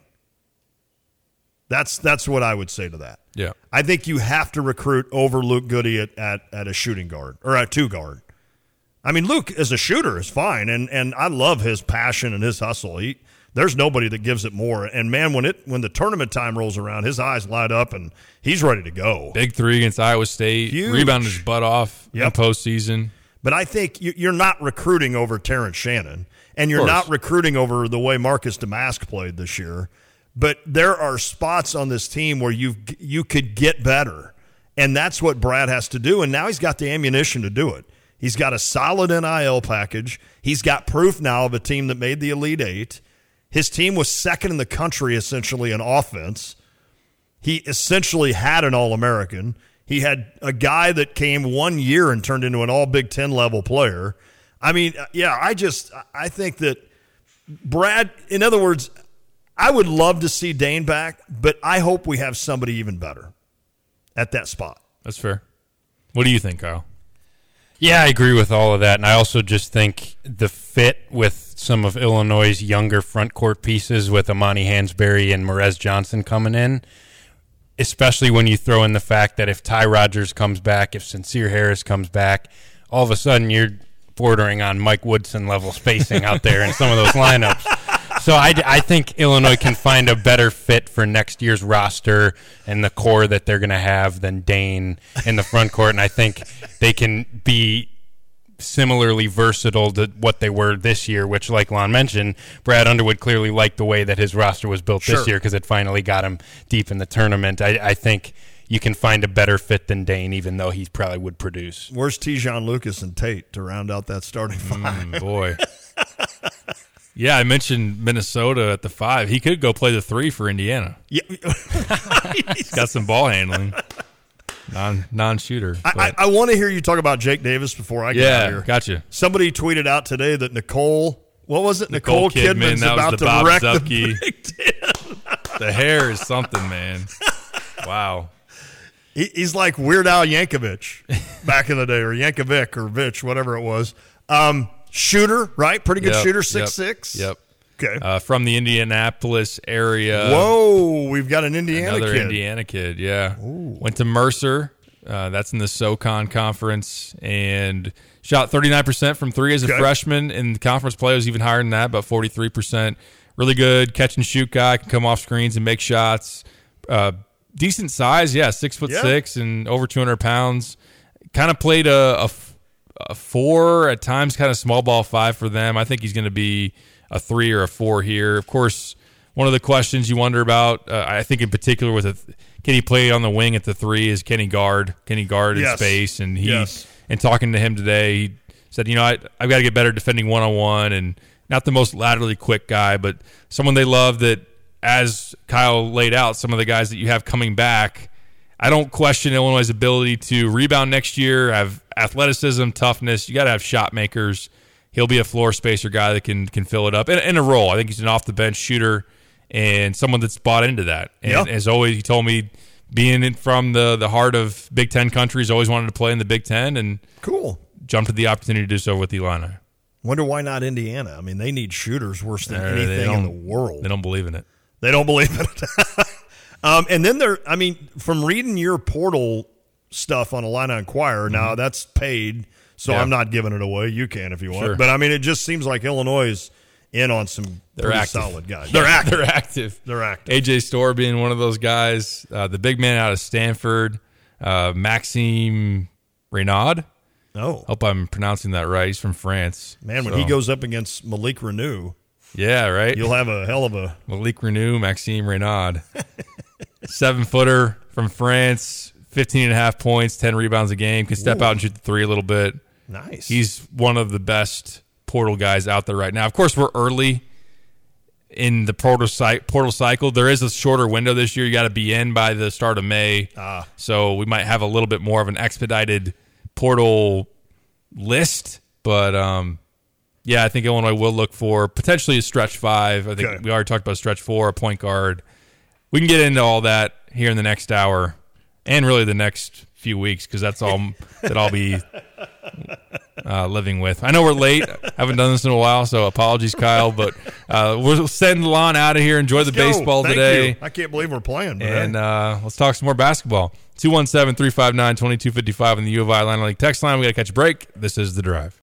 S3: That's that's what I would say to that.
S2: Yeah.
S3: I think you have to recruit over Luke Goody at, at, at a shooting guard or at two guard. I mean, Luke as a shooter is fine, and, and I love his passion and his hustle. He There's nobody that gives it more. And, man, when it when the tournament time rolls around, his eyes light up, and he's ready to go.
S2: Big three against Iowa State.
S3: Huge.
S2: Rebounded his butt off
S3: Yep.
S2: in postseason.
S3: But I think you- you're not recruiting over Terrence Shannon, and you're not recruiting over the way Marcus Damask played this year. But there are spots on this team where you you could get better, and that's what Brad has to do. And now he's got the ammunition to do it. He's got a solid N I L package. He's got proof now of a team that made the Elite Eight. His team was second in the country, essentially, in offense. He essentially had an All-American. He had a guy that came one year and turned into an All-Big Ten level player. I mean, yeah, I just I think that Brad, in other words, I would love to see Dane back, but I hope we have somebody even better at that spot.
S2: That's fair. What do you think, Kyle?
S4: Yeah, I agree with all of that, and I also just think the fit with some of Illinois' younger front court pieces with Amani Hansberry and Merez Johnson coming in, especially when you throw in the fact that if Ty Rodgers comes back, if Sincere Harris comes back, all of a sudden you're bordering on Mike Woodson level spacing out there in some of those lineups. So I, I think Illinois can find a better fit for next year's roster and the core that they're going to have than Dane in the front court. And I think they can be similarly versatile to what they were this year, which, like Lon mentioned, Brad Underwood clearly liked the way that his roster was built
S3: Sure.
S4: this year because it finally got him deep in the tournament. I, I think you can find a better fit than Dane, even though he probably would produce.
S3: Where's Tijon Lucas and Tate to round out that starting five?
S2: Mm, boy. Yeah, I mentioned Minnesota at the five. He could go play the three for Indiana.
S3: Yeah.
S2: He's got some ball handling. Non non shooter.
S3: I, I, I want to hear you talk about Jake Davis before I get
S2: Yeah,
S3: out of here.
S2: gotcha.
S3: Somebody tweeted out today that Nicole, what was it?
S2: Nicole,
S3: Nicole,
S2: Kidman,
S3: Kidman's
S2: that
S3: about
S2: was the
S3: to
S2: Bob
S3: wreck
S2: Zupke.
S3: the Big Ten.
S2: The hair is something, man. Wow.
S3: He, he's like Weird Al Yankovic back in the day, or Yankovic or Vitch, whatever it was. Um, shooter, right? Pretty good
S2: Yep,
S3: shooter,
S2: yep,
S3: six six.
S2: Yep.
S3: Okay.
S2: Uh, from the Indianapolis area.
S3: Whoa, we've got an Indiana
S2: Another
S3: kid.
S2: Indiana kid, yeah. Went to Mercer. Uh, that's in the SoCon conference, and shot thirty-nine percent from three as a
S3: Okay.
S2: freshman. In the conference play, was even higher than that, about forty-three percent. Really good catch and shoot guy, can come off screens and make shots. Uh, decent size, yeah, six foot
S3: Yeah.
S2: six and over two hundred pounds. Kind of played a, a f- a four at times, kind of small ball five for them. I think he's going to be a three or a four here. Of course, one of the questions you wonder about, uh, I think in particular with a, can he play on the wing at the three, is can he guard? Can he guard in
S3: Yes.
S2: space? And he,
S3: Yes.
S2: and talking to him today, he said, you know, I, I've got to get better defending one-on-one, and not the most laterally quick guy, but someone they love that, as Kyle laid out, some of the guys that you have coming back, I don't question Illinois' ability to rebound next year, have athleticism, toughness. You got to have shot makers. He'll be a floor spacer guy that can can fill it up in, in a role. I think he's an off-the-bench shooter and someone that's bought into that. And
S3: Yeah.
S2: as always, he told me, being in from the, the heart of Big Ten countries, always wanted to play in the Big Ten, and
S3: Cool.
S2: jumped at the opportunity to do so with Illini.
S3: Wonder why not Indiana? I mean, they need shooters worse than
S2: Uh, they
S3: anything in
S2: don't-
S3: the world.
S2: They don't believe in it.
S3: They don't believe it. um, and then there, I mean, from reading your portal stuff on Illini Inquirer, now that's paid, so
S2: Yeah.
S3: I'm not giving it away. You can if you want.
S2: Sure.
S3: But, I mean, it just seems like Illinois is in on some
S2: They're
S3: pretty
S2: active.
S3: solid guys.
S2: Yeah,
S3: They're active.
S2: They're active.
S3: They're active.
S2: A J Storr being one of those guys. Uh, the big man out of Stanford, uh, Maxime Renaud.
S3: Oh.
S2: Hope I'm pronouncing that right. He's from France.
S3: Man, when
S2: So-
S3: he goes up against Malik Renew,
S2: yeah, right.
S3: you'll have a hell of a
S2: Malik Renew, Maxime Renaud. Seven footer from France, fifteen and a half points, ten rebounds a game, can step
S3: Ooh.
S2: out and shoot the three a little bit.
S3: nice.
S2: He's one of the best portal guys out there right now. Of course, we're early in the portal, cy- portal cycle. There is a shorter window this year. You got to be in by the start of May.
S3: Ah.
S2: So we might have a little bit more of an expedited portal list. But, um, yeah, I think Illinois will look for potentially a stretch five. I think
S3: Okay.
S2: we already talked about stretch four, a point guard. We can get into all that here in the next hour and really the next few weeks because that's all that I'll be uh, living with. I know we're late. Haven't done this in a while, so apologies, Kyle. But uh, we'll send Lon out of here. Enjoy
S3: Let's
S2: the
S3: go.
S2: baseball
S3: Thank
S2: today.
S3: you. I can't believe we're playing. Today.
S2: And uh, let's talk some more basketball. two one seven, three five nine, two two five five on the U of I Line League text line. We got to catch a break. This is The Drive.